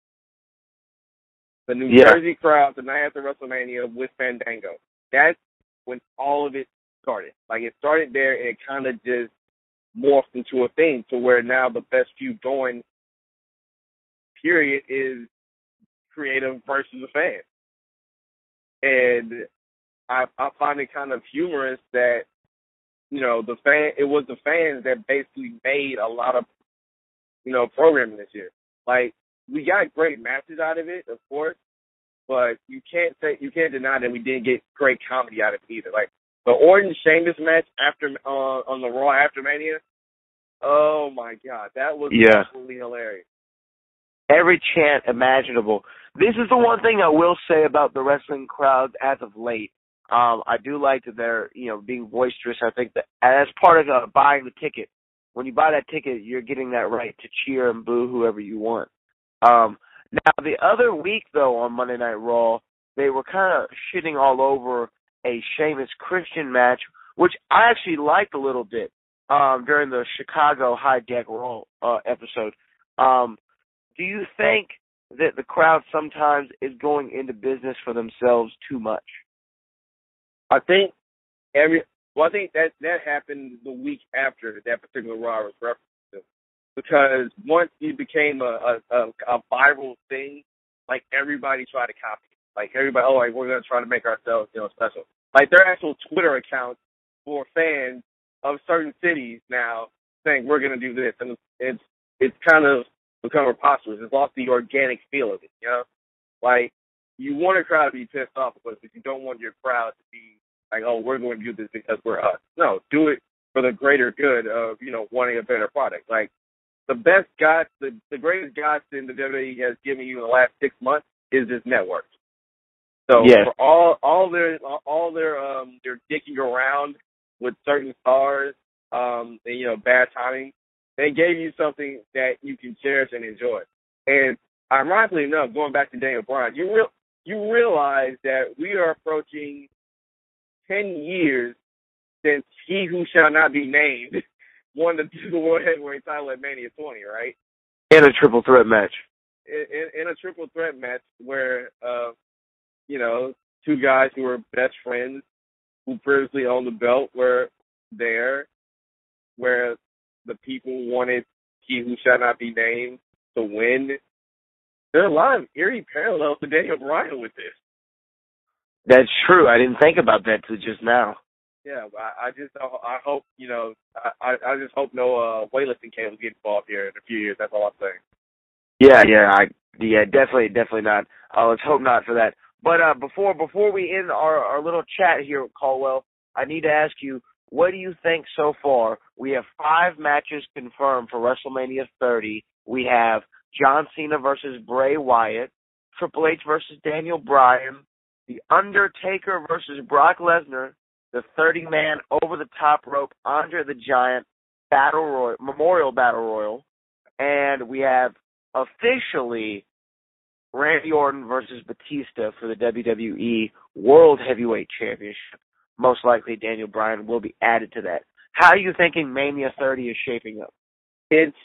The New Yeah. Jersey crowd the night after WrestleMania with Fandango. That's when all of it started. Like it started there and it kind of just morphed into a thing to where now the best few going, period, is creative versus the fans. And I, I find it kind of humorous that, you know, the fan, it was the fans that basically made a lot of, you know, programming this year. Like, we got great matches out of it, of course, but you can't say, you can't deny that we didn't get great comedy out of it either. Like, the Orton Sheamus match after, uh, on the Raw after Mania, oh my God, that was Yeah. absolutely hilarious. Every chant imaginable. This is the one thing I will say about the wrestling crowds as of late. Um, I do like that they're, you know, being boisterous. I think that as part of uh, buying the ticket, when you buy that ticket, you're getting that right to cheer and boo whoever you want. Um, now, the other week, though, on Monday Night Raw, they were kind of shitting all over a Sheamus Christian match, which I actually liked a little bit um, during the Chicago Hijack Raw uh, episode. Um, do you think that the crowd sometimes is going into business for themselves too much? I think every Well, I think that that happened the week after that particular Raw was referenced to, because once it became a a, a, a viral thing, like everybody tried to copy it. Like everybody, oh, like we're gonna try to make ourselves, you know, special. Like their actual Twitter accounts for fans of certain cities now saying we're gonna do this, and it's it's, it's kind of become preposterous. It's lost the organic feel of it, you know. Like you want a crowd to be pissed off with us, but you don't want your crowd to be like, oh, we're going to do this because we're us. No, do it for the greater good of, you know, wanting a better product. Like, the best God, the, the greatest godsend the W W E has given you in the last six months is this network. So yes. for all all their all their um their dicking around with certain stars, um, and, you know, bad timing, they gave you something that you can cherish and enjoy. And ironically enough, going back to Daniel Bryan, you real you realize that we are approaching ten years since he who shall not be named won the, the World Heavyweight title at Mania twenty, right? In a triple threat match. In, in, in a triple threat match where, uh, you know, two guys who were best friends who previously owned the belt were there, where the people wanted he who shall not be named to win. There are a lot of eerie parallels to Daniel Bryan with this. That's true. I didn't think about that till just now. Yeah, I, I just I hope, you know, I, I just hope no uh, weightlifting cables get involved here in a few years. That's all I'm saying. Yeah, yeah, I yeah, definitely, definitely not. Uh, let's hope not for that. But uh, before before we end our, our little chat here, Caldwell, I need to ask you, what do you think so far? We have five matches confirmed for WrestleMania thirty. We have John Cena versus Bray Wyatt, Triple H versus Daniel Bryan, The Undertaker versus Brock Lesnar, the thirty-man over-the-top rope Andre the Giant Battle Royal, Memorial Battle Royal, and we have officially Randy Orton versus Batista for the W W E World Heavyweight Championship. Most likely Daniel Bryan will be added to that. How are you thinking Mania thirty is shaping up? It's,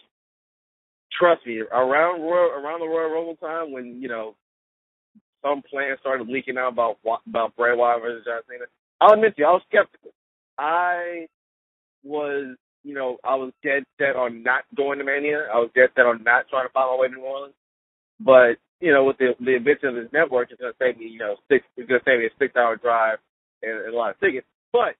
trust me, around Royal, around the Royal Rumble time when, you know, some plans started leaking out about about Bray Wyatt versus John Cena, I'll admit to you, I was skeptical. I was, you know, I was dead set on not going to Mania. I was dead set on not trying to find my way to New Orleans. But, you know, with the the invention of this network, it's going to save me, you know, six. It's going to save me a six-hour drive and, and a lot of tickets. But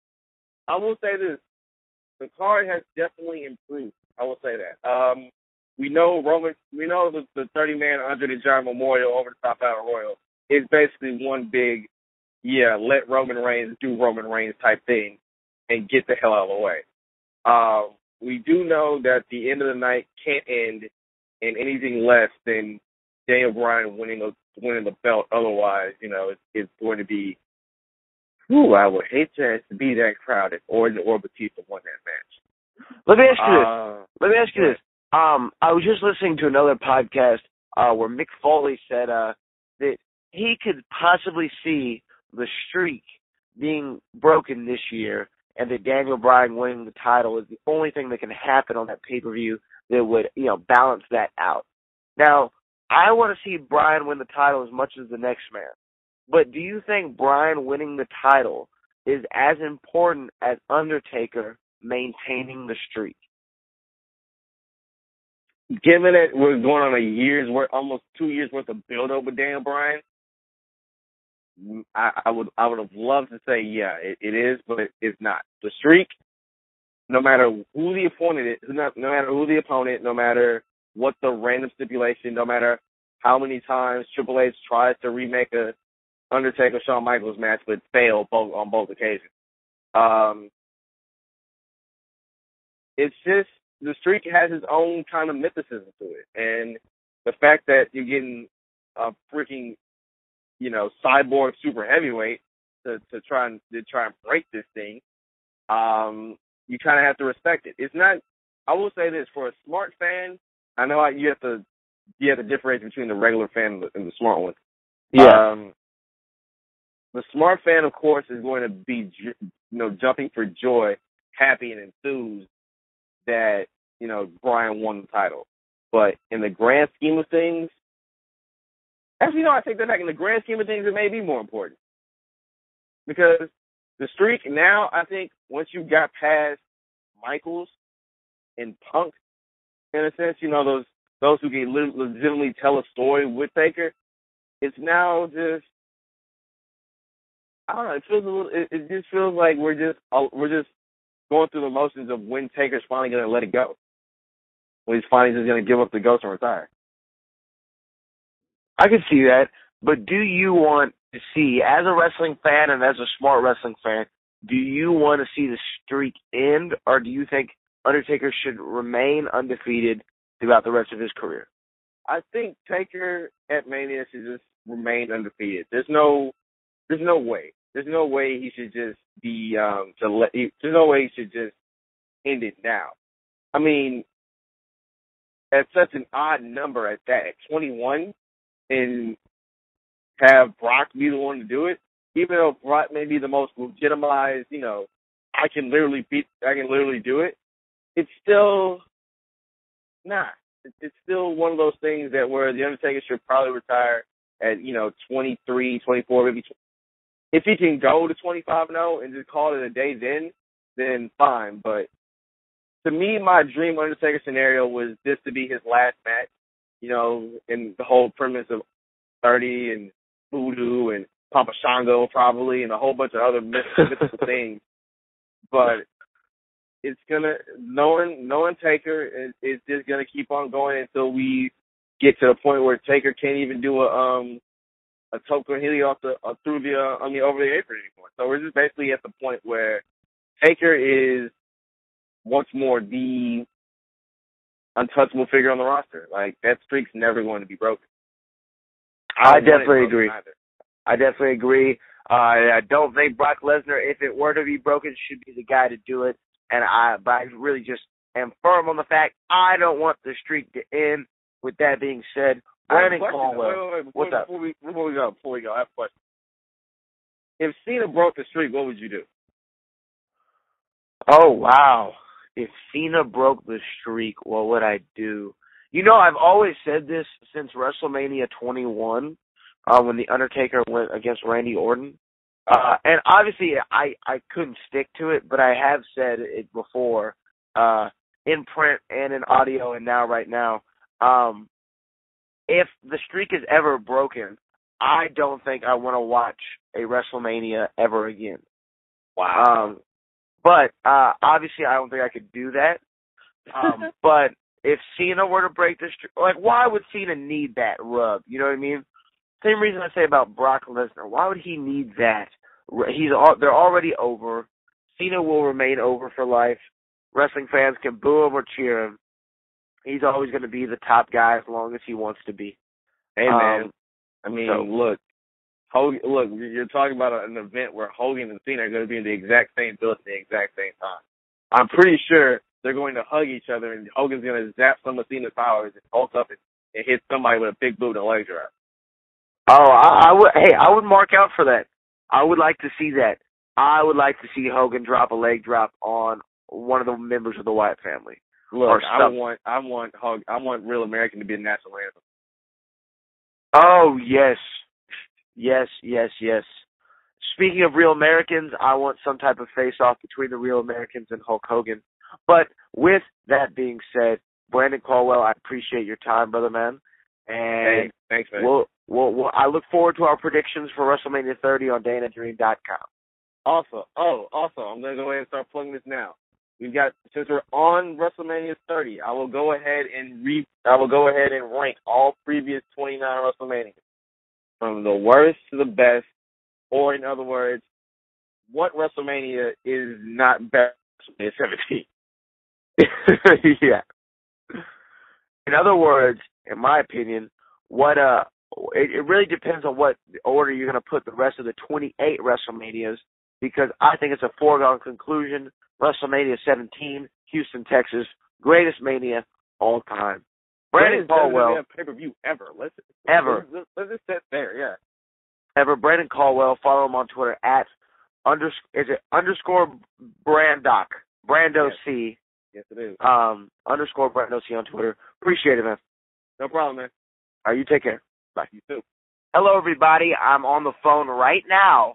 I will say this: the card has definitely improved. I will say that. Um, we know Roman. We know the, the thirty-man Andre the Giant Memorial Over the Top Battle Royal is basically one big, yeah, let Roman Reigns do Roman Reigns type thing and get the hell out of the way. Um, we do know that the end of the night can't end in anything less than Daniel Bryan winning a, winning the belt. Otherwise, you know, it's, it's going to be, whew, I would hate to, to be that crowded or or Batista won that match. Let me ask you this. Uh, Let me ask you this. Um, I was just listening to another podcast uh, where Mick Foley said uh, that he could possibly see the streak being broken this year, and that Daniel Bryan winning the title is the only thing that can happen on that pay-per-view that would, you know, balance that out. Now, I want to see Bryan win the title as much as the next man, but do you think Bryan winning the title is as important as Undertaker maintaining the streak? Given that we're going on a year's worth, almost two years worth of build-up with Daniel Bryan, I, I would I would have loved to say, yeah, it, it is, but it's not. The streak, no matter who the opponent is, no, no matter who the opponent, no matter what the random stipulation, no matter how many times Triple H tries to remake a Undertaker Shawn Michaels match, but failed both on both occasions. Um, it's just the streak has its own kind of mythicism to it, and the fact that you're getting a freaking, you know, cyborg super heavyweight to, to try and to try and break this thing, um, you kind of have to respect it. It's not. I will say this: for a smart fan, I know you have to you have to differentiate between the regular fan and the, and the smart one. Yeah. Um, the smart fan, of course, is going to be, you know, jumping for joy, happy and enthused that, you know, Bryan won the title. But in the grand scheme of things, actually, no, I take that back. In the grand scheme of things, it may be more important. Because The streak now, I think, once you got past Michaels and Punk, in a sense, you know, those those who can legitimately tell a story with Taker, it's now just, I don't know, it feels a little, it, it just feels like we're just, we're just going through the motions of when Taker's finally going to let it go. When he's finally just going to give up the ghost and retire. I can see that, but do you want to see, as a wrestling fan and as a smart wrestling fan, do you want to see the streak end, or do you think Undertaker should remain undefeated throughout the rest of his career? I think Taker at Mania should just remain undefeated. There's no, there's no way. There's no way he should just be, um, to let, he, there's no way he should just end it now. I mean, at such an odd number at that, at twenty-one, and have Brock be the one to do it, even though Brock may be the most legitimized, you know, I can literally beat, I can literally do it, it's still, nah. It's still one of those things that where the Undertaker should probably retire at, you know, twenty-three, twenty-four, maybe. If he can go to twenty-five and oh and just call it a day then, then fine. But to me, my dream Undertaker scenario was this to be his last match, you know, and the whole premise of thirty and Voodoo and Papa Shango probably and a whole bunch of other mythical things. But it's gonna knowing knowing Taker is, is just gonna keep on going until we get to the point where Taker can't even do a um a Toka Healy off the uh, through the uh, I mean over the apron anymore. So we're just basically at the point where Taker is once more the untouchable figure on the roster. Like that streak's never going to be broken. I, I definitely agree. Either. I definitely agree. Uh, I don't think Brock Lesnar, if it were to be broken, should be the guy to do it. And I, but I really just am firm on the fact I don't want the streak to end. With that being said, Brandon Caldwell. Wait, wait, wait. Before, What's up? Before we, before we go, before we go, I have a question. If Cena broke the streak, what would you do? Oh wow! If Cena broke the streak, what would I do? You know, I've always said this since WrestleMania twenty-one, uh, when the Undertaker went against Randy Orton. Uh, and obviously, I, I couldn't stick to it, but I have said it before, uh, in print and in audio and now right now. Um, if the streak is ever broken, I don't think I want to watch a WrestleMania ever again. Wow. Um, but, uh, obviously I don't think I could do that. Um, but if Cena were to break the streak, like, why would Cena need that rub? You know what I mean? Same reason I say about Brock Lesnar. Why would he need that? He's all, they're already over. Cena will remain over for life. Wrestling fans can boo him or cheer him. He's always going to be the top guy as long as he wants to be. Hey man, um, I mean, so, look, Hogan, look, you're talking about an event where Hogan and Cena are going to be in the exact same building at the exact same time. I'm pretty sure they're going to hug each other, and Hogan's going to zap some of Cena's powers and hulk up and, and hit somebody with a big boot and a leg drop. Oh, I, I would. Hey, I would mark out for that. I would like to see that. I would like to see Hogan drop a leg drop on one of the members of the Wyatt family. Look, I want, I want, Hug, I want Real American to be a national anthem. Oh yes, yes, yes, yes. Speaking of Real Americans, I want some type of face-off between the Real Americans and Hulk Hogan. But with that being said, Brandon Caldwell, I appreciate your time, brother man. And hey, thanks, man. We'll, we'll, we'll, I look forward to our predictions for WrestleMania thirty on Dana Dream dot com. Also, oh, also, I'm going to go ahead and start plugging this now. We've got, since we're on WrestleMania thirty, I will go ahead and re, I will go ahead and rank all previous twenty-nine WrestleManias from the worst to the best, or in other words, what WrestleMania is not better than seventeen. Yeah. In other words, in my opinion, what uh, it, it really depends on what order you're going to put the rest of the twenty-eight WrestleManias, because I think it's a foregone conclusion. WrestleMania seventeen, Houston, Texas, greatest mania all time. Brandon Caldwell, pay per view ever. Let's ever. Let's, let's just sit there, yeah. Ever. Brandon Caldwell. Follow him on Twitter at under is it underscore Brandoc Brando yes. C. Yes, it is. Um, underscore Brando C on Twitter. Appreciate it, man. No problem, man. All right, you take care. Bye. You too. Hello, everybody. I'm on the phone right now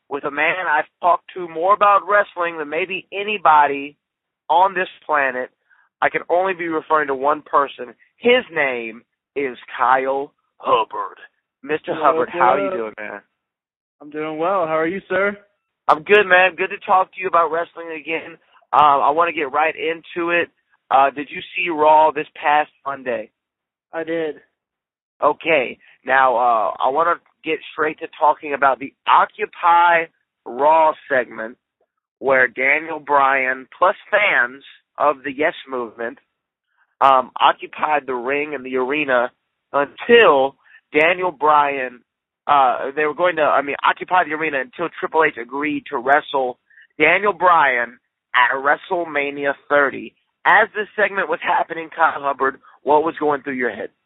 with a man I've talked to more about wrestling than maybe anybody on this planet. I can only be referring to one person. His name is Kyle Hubbard. Mister Hello, Hubbard, how are you sir. doing, man? I'm doing well. How are you, sir? I'm good, man. Good to talk to you about wrestling again. Um, I want to get right into it. Uh, did you see Raw this past Monday? I did. Okay. Now, uh, I want to get straight to talking about the Occupy Raw segment where Daniel Bryan plus fans of the Yes Movement um, occupied the ring and the arena until Daniel Bryan, uh, they were going to, I mean, occupy the arena until Triple H agreed to wrestle Daniel Bryan at WrestleMania thirty. As this segment was happening, Kyle Hubbard, what was going through your head?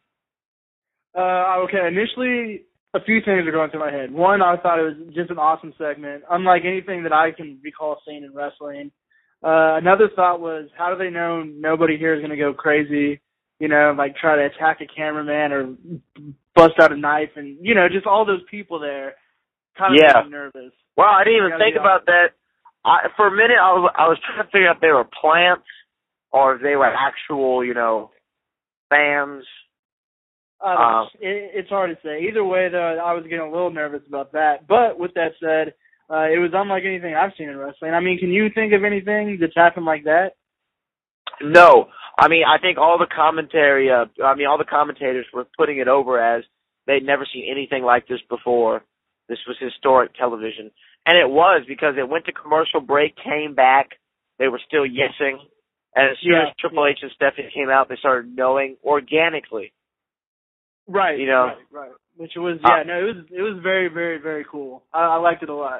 Uh, okay, initially, a few things are going through my head. One, I thought it was just an awesome segment, unlike anything that I can recall seeing in wrestling. Uh, another thought was, how do they know nobody here is going to go crazy, you know, like try to attack a cameraman or bust out a knife and, you know, just all those people there kind of Yeah. made me nervous. Well, I didn't even Gotta think be about that. I, for a minute, I was, I was trying to figure out if they were plants or if they were actual, you know, fans. Uh, Um, it, it's hard to say. Either way, though, I was getting a little nervous about that. But with that said, uh, it was unlike anything I've seen in wrestling. I mean, can you think of anything that's happened like that? No. I mean, I think all the commentary, uh, I mean, all the commentators were putting it over as they'd never seen anything like this before. This was historic television. And it was, because it went to commercial break, came back, they were still yesing. And as soon Yeah, as Triple yeah. H and Stephanie came out, they started knowing organically. Right. You know? Right. Right. Which was Uh, yeah. No, it was it was very very very cool. I, I liked it a lot.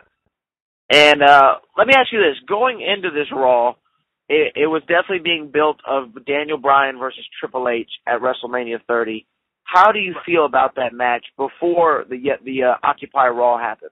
And uh, let me ask you this. Going into this Raw, it, it was definitely being built of Daniel Bryan versus Triple H at WrestleMania thirty. How do you feel about that match before the the uh, Occupy Raw happened?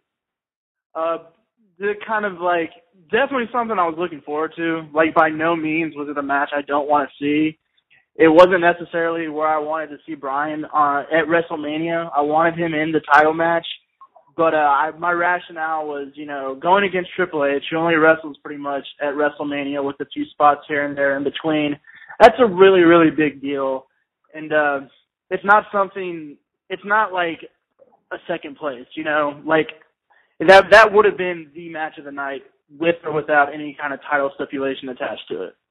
Uh, the kind of like definitely something I was looking forward to. Like by no means was it a match I don't want to see. It wasn't necessarily where I wanted to see Bryan uh, at WrestleMania. I wanted him in the title match, but uh, I, my rationale was, you know, going against Triple H, who only wrestles pretty much at WrestleMania with a few spots here and there in between. That's a really, really big deal, and uh, it's not something. It's not like a second place, you know, like that. That would have been the match of the night, with or without any kind of title stipulation attached to it.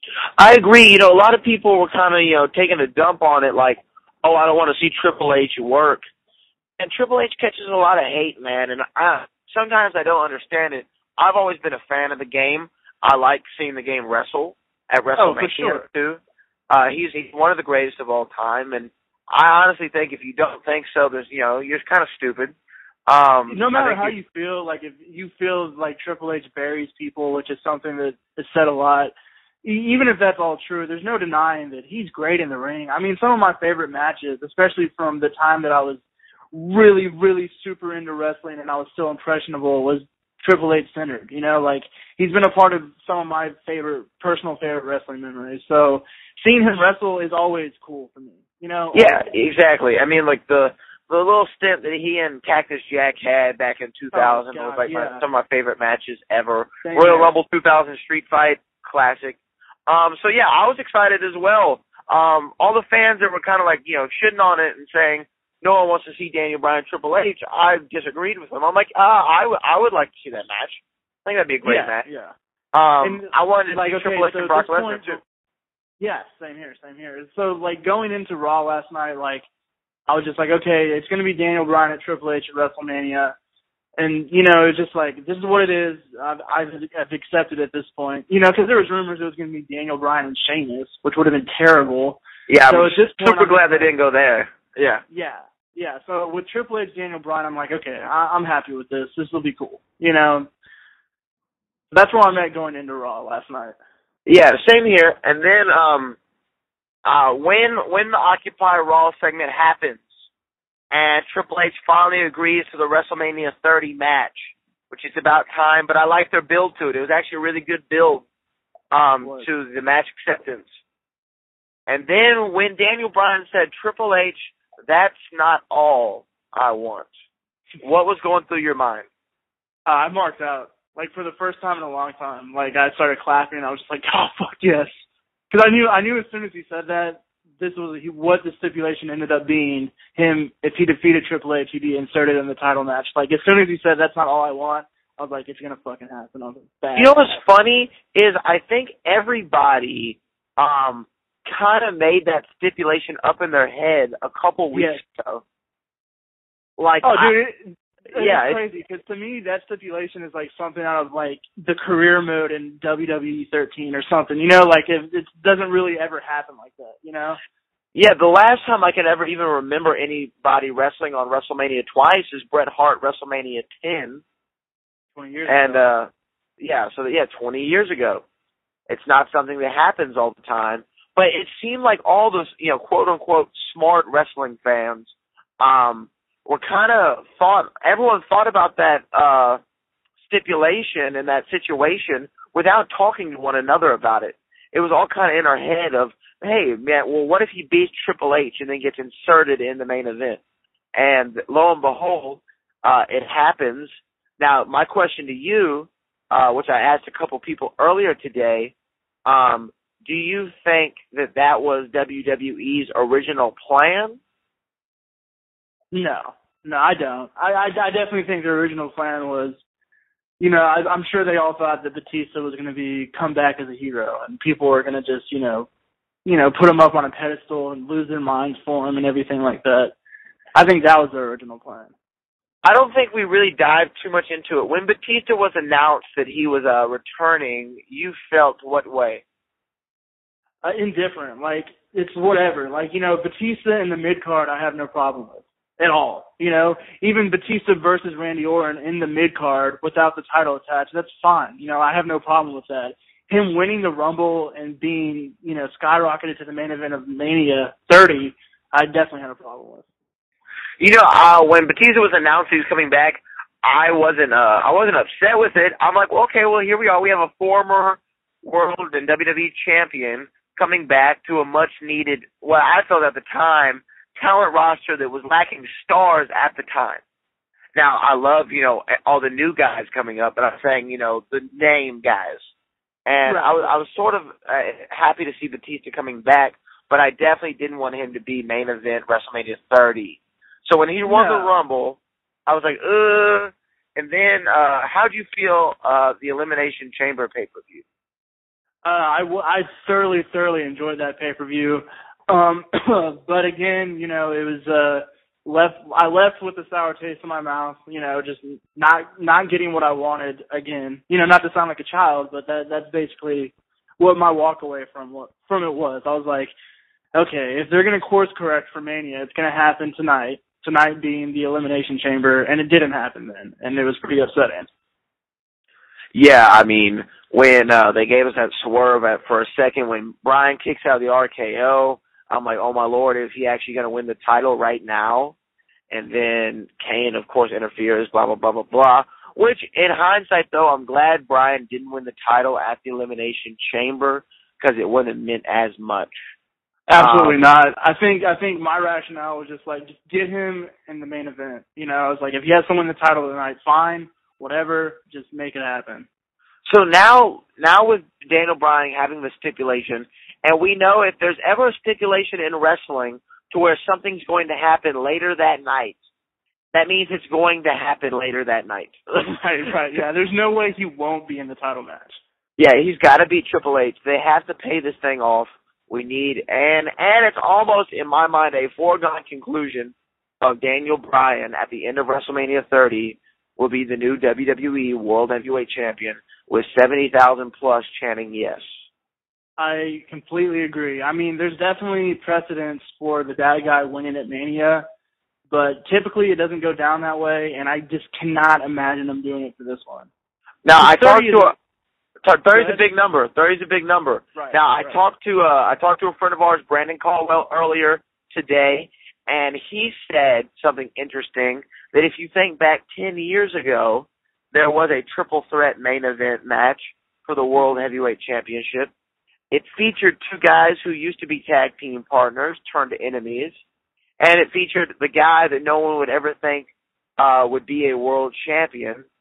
I agree. You know, a lot of people were kind of, you know, taking a dump on it like, oh, I don't want to see Triple H work. And Triple H catches a lot of hate, man, and I, sometimes I don't understand it. I've always been a fan of the game. I like seeing the game wrestle at WrestleMania, Oh, for sure. too. Uh, he's, he's one of the greatest of all time, and I honestly think if you don't think so, there's, you know, you're kind of stupid. Um, no matter I think how you- you feel, like if you feel like Triple H buries people, which is something that is said a lot, e- even if that's all true, there's no denying that he's great in the ring. I mean, some of my favorite matches, especially from the time that I was really, really super into wrestling and I was still impressionable, was Triple H centered. You know, like he's been a part of some of my favorite, personal favorite wrestling memories. So seeing him wrestle is always cool for me. You know? Yeah, exactly. I mean, like the the little stint that he and Cactus Jack had back in two thousand Oh, was God, like my, yeah. some of my favorite matches ever. Same Royal here. Rumble two thousand Street Fight, classic. Um, so yeah, I was excited as well. Um, all the fans that were kind of like, you know, shitting on it and saying no one wants to see Daniel Bryan Triple H, I disagreed with them. I'm like, ah, I would I would like to see that match. I think that'd be a great yeah, match. Yeah. Um, And, I wanted to like, see okay, Triple H so and at Brock this Lesnar point- too. Yeah, same here, same here. So, like, going into Raw last night, like, I was just like, okay, it's going to be Daniel Bryan at Triple H at WrestleMania. And, you know, it's just like, this is what it is. I've, I've, I've accepted at this point. You know, because there was rumors it was going to be Daniel Bryan and Sheamus, which would have been terrible. Yeah, So I'm at this point, super I'm glad just they like- didn't go there. Yeah. Yeah, yeah. So with Triple H, Daniel Bryan, I'm like, okay, I, I'm happy with this. This will be cool. You know, that's where I'm at going into Raw last night. Yeah, same here. And then um, uh, when when the Occupy Raw segment happens and Triple H finally agrees to the WrestleMania thirty match, which is about time, but I like their build to it. It was actually a really good build um, It was. to the match acceptance. And then when Daniel Bryan said, Triple H, that's not all I want, what was going through your mind? Uh, I marked out. Like, for the first time in a long time. Like, I started clapping, and I was just like, oh, fuck yes. Because I knew, I knew as soon as he said that, this was what the stipulation ended up being. Him, if he defeated Triple H, he'd be inserted in the title match. Like, as soon as he said, that's not all I want, I was like, it's going to fucking happen. I was like, bad. You know what's funny is I think everybody um, kind of made that stipulation up in their head a couple weeks yes. ago. Like, oh, I, dude, it, it's yeah, crazy because to me that stipulation is like something out of like the career mode in W W E thirteen or something. You know, like it, it doesn't really ever happen like that. You know? Yeah, the last time I can ever even remember anybody wrestling on WrestleMania twice is Bret Hart WrestleMania ten. Twenty years and, ago. uh, yeah, so yeah, twenty years ago. It's not something that happens all the time, but it seemed like all those, you know, quote unquote smart wrestling fans, um, were kind of thought, everyone thought about that, uh, stipulation and that situation without talking to one another about it. It was all kind of in our head of, hey, man, well, what if he beats Triple H and then gets inserted in the main event? And lo and behold, uh, it happens. Now, my question to you, uh, which I asked a couple people earlier today, um, do you think that that was W W E's original plan? No, no, I don't. I, I, I definitely think the original plan was, you know, I, I'm sure they all thought that Batista was going to be come back as a hero, and people were going to just, you know, you know, put him up on a pedestal and lose their minds for him and everything like that. I think that was their original plan. I don't think we really dived too much into it. When Batista was announced that he was uh, returning, you felt what way? Uh, indifferent. Like, it's whatever. Like, you know, Batista in the mid-card I have no problem with at all. You know, even Batista versus Randy Orton in the mid-card without the title attached, that's fine. You know, I have no problem with that. Him winning the Rumble and being, you know, skyrocketed to the main event of Mania thirty, I definitely had a problem with. You know, uh, when Batista was announced he was coming back, I wasn't, uh, I wasn't upset with it. I'm like, well, okay, well, here we are. We have a former world and W W E champion coming back to a much-needed, well, I felt at the time, talent roster that was lacking stars at the time. Now, I love, you know, all the new guys coming up, but I'm saying, you know, the name guys. And right. I was, I was sort of uh, happy to see Batista coming back, but I definitely didn't want him to be main event WrestleMania thirty. So when he won no. the Rumble, I was like, ugh. And then, uh, how'd you feel, uh, the Elimination Chamber pay-per-view? Uh, I, w- I thoroughly, thoroughly enjoyed that pay-per-view. Um, but again, you know, it was, uh, left, I left with a sour taste in my mouth, you know, just not, not getting what I wanted again. You know, not to sound like a child, but that, that's basically what my walk away from, what, from it was. I was like, okay, if they're going to course correct for Mania, it's going to happen tonight. Tonight being the Elimination Chamber, and it didn't happen then, and it was pretty upsetting. Yeah, I mean, when uh, they gave us that swerve at, for a second, when Bryan kicks out of the R K O, I'm like, oh my Lord, is he actually going to win the title right now? And then Kane, of course, interferes, blah, blah, blah, blah, blah. Which, in hindsight, though, I'm glad Bryan didn't win the title at the Elimination Chamber because it wouldn't have meant as much. Absolutely um, not. I think I think my rationale was just like, just get him in the main event. You know, I was like, if he has someone in the title tonight, fine, whatever, just make it happen. So now, now with Daniel Bryan having the stipulation, and we know if there's ever a stipulation in wrestling to where something's going to happen later that night, that means it's going to happen later that night. right, right, yeah. There's no way he won't be in the title match. Yeah, he's got to beat Triple H. They have to pay this thing off. We need, and and it's almost, in my mind, a foregone conclusion of Daniel Bryan at the end of WrestleMania thirty will be the new W W E World Heavyweight Champion with seventy thousand plus chanting yes. I completely agree. I mean, there's definitely precedence for the bad guy winning at Mania, but typically it doesn't go down that way, and I just cannot imagine them doing it for this one. Now, I talked to a... thirty's Good. a big number. thirty's a big number. Right, now, I right. talked to uh, I talked to a friend of ours, Brandon Caldwell, earlier today, and he said something interesting, that if you think back ten years ago, there was a triple threat main event match for the World Heavyweight Championship. It featured two guys who used to be tag team partners turned to enemies, and it featured the guy that no one would ever think uh, would be a world champion,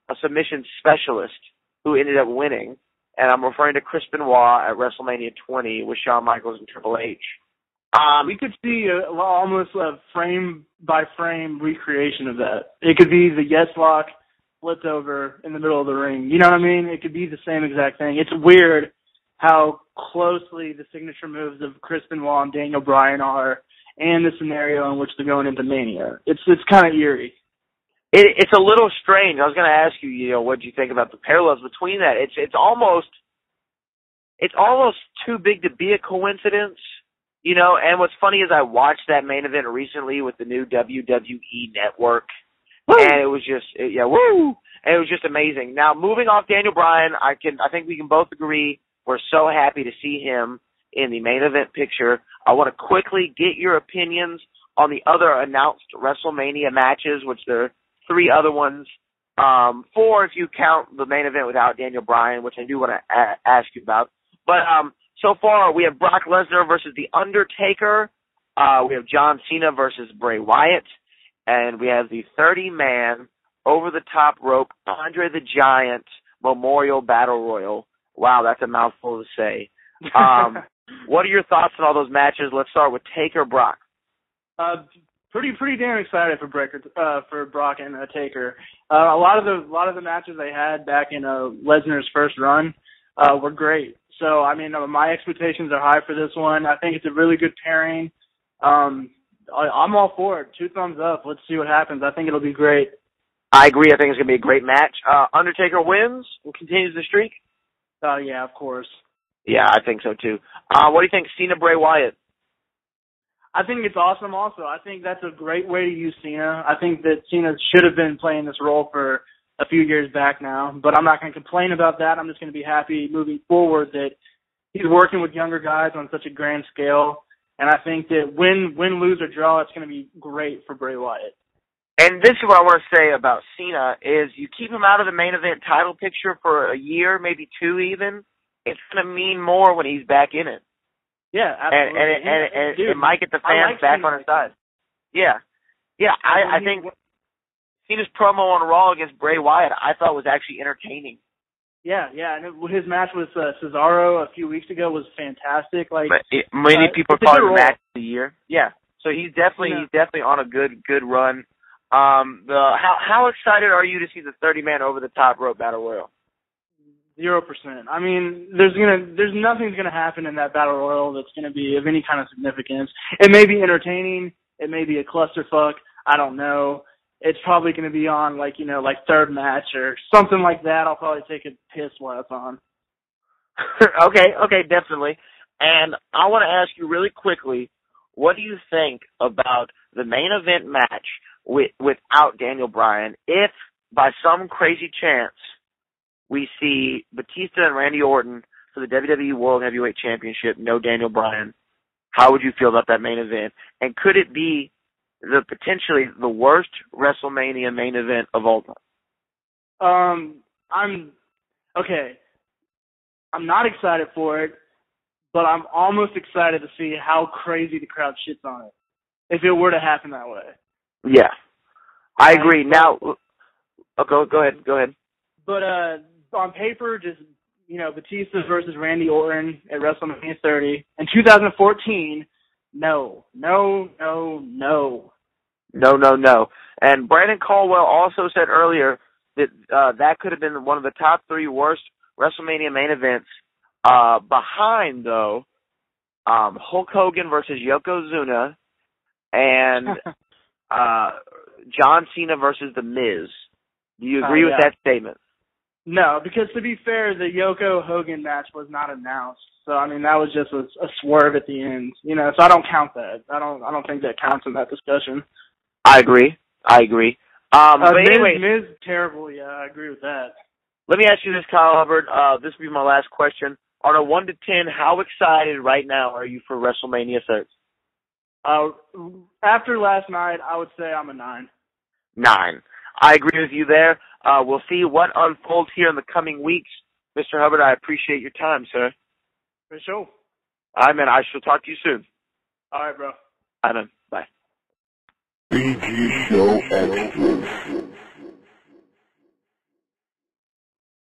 a submission specialist who ended up winning, and I'm referring to Chris Benoit at WrestleMania twenty with Shawn Michaels and Triple H. Um, we could see a, almost a frame-by-frame recreation of that. It could be the yes lock flipped over in the middle of the ring. You know what I mean? It could be the same exact thing. It's weird how closely the signature moves of Chris Benoit and Daniel Bryan are, and the scenario in which they're going into Mania. It's it's kind of eerie. It, it's a little strange. I was going to ask you, you know, what do you think about the parallels between that? It's it's almost it's almost too big to be a coincidence. You know, and what's funny is I watched that main event recently with the new W W E Network, woo! And it was just, it, yeah, woo! And it was just amazing. Now, moving off Daniel Bryan, I can, I think we can both agree we're so happy to see him in the main event picture. I want to quickly get your opinions on the other announced WrestleMania matches, which there are three other ones, um, four if you count the main event without Daniel Bryan, which I do want to a- ask you about. But, um, so far, we have Brock Lesnar versus The Undertaker. Uh, we have John Cena versus Bray Wyatt. And we have the thirty-man, over-the-top rope, Andre the Giant Memorial Battle Royal. Wow, that's a mouthful to say. Um, what are your thoughts on all those matches? Let's start with Taker Brock. Uh, pretty, pretty damn excited for Breaker, uh, for Brock and uh, Taker. Uh, a lot of the, a lot of the matches they had back in uh, Lesnar's first run uh, were great. So, I mean, my expectations are high for this one. I think it's a really good pairing. Um, I, I'm all for it. Two thumbs up. Let's see what happens. I think it'll be great. I agree. I think it's going to be a great match. Uh, Undertaker wins and continues the streak? Oh, uh, yeah, of course. Yeah, I think so, too. Uh, what do you think, Cena, Bray Wyatt? I think it's awesome also. I think that's a great way to use Cena. I think that Cena should have been playing this role for a few years back now, but I'm not going to complain about that. I'm just going to be happy moving forward that he's working with younger guys on such a grand scale, and I think that win, win, lose, or draw, it's going to be great for Bray Wyatt. And this is what I want to say about Cena is you keep him out of the main event title picture for a year, maybe two even, it's going to mean more when he's back in it. Yeah, absolutely. And, and, and, and, Dude, it might get the fans like back Cena on his side. Yeah. Yeah, I, I think Cena's promo on Raw against Bray Wyatt, I thought was actually entertaining. Yeah, yeah, and it, his match with uh, Cesaro a few weeks ago was fantastic. Like but it, many uh, people call it the match of the year. Yeah, so he's definitely yeah. he's definitely on a good good run. Um, the how how excited are you to see the thirty-man over the top rope battle royal? Zero percent. I mean, there's gonna there's nothing's gonna happen in that battle royal that's gonna be of any kind of significance. It may be entertaining. It may be a clusterfuck. I don't know. It's probably going to be on, like, you know, like third match or something like that. I'll probably take a piss while it's on. okay, okay, definitely. And I want to ask you really quickly, what do you think about the main event match with, without Daniel Bryan? If, by some crazy chance, we see Batista and Randy Orton for the W W E World Heavyweight Championship, no Daniel Bryan, how would you feel about that main event? And could it be the potentially the worst WrestleMania main event of all time? Um, I'm okay. I'm not excited for it, but I'm almost excited to see how crazy the crowd shits on it if it were to happen that way. Yeah, I agree. I, now, oh, go go ahead. Go ahead. But uh, on paper, just you know, Batista versus Randy Orton at WrestleMania thirty in two thousand fourteen. No, no, no, no. No, no, no. And Brandon Caldwell also said earlier that uh, that could have been one of the top three worst WrestleMania main events. Uh, behind, though, um, Hulk Hogan versus Yokozuna and uh, John Cena versus The Miz. Do you agree uh, yeah. with that statement? No, because to be fair, the Yoko Hogan match was not announced. So I mean, that was just a, a swerve at the end, you know. So I don't count that. I don't. I don't think that counts in that discussion. I agree. I agree. Um, uh, but Miz, anyway, Miz terrible. Yeah, I agree with that. Let me ask you this, Kyle Hubbard. Uh, this will be my last question. On a one to ten, how excited right now are you for WrestleMania thirty? Uh, after last night, I would say I'm a nine. Nine. I agree with you there. Uh, we'll see what unfolds here in the coming weeks. Mister Hubbard, I appreciate your time, sir. For sure. All right, man. I shall talk to you soon. All right, bro. All right, man. Bye. B G Show Extras.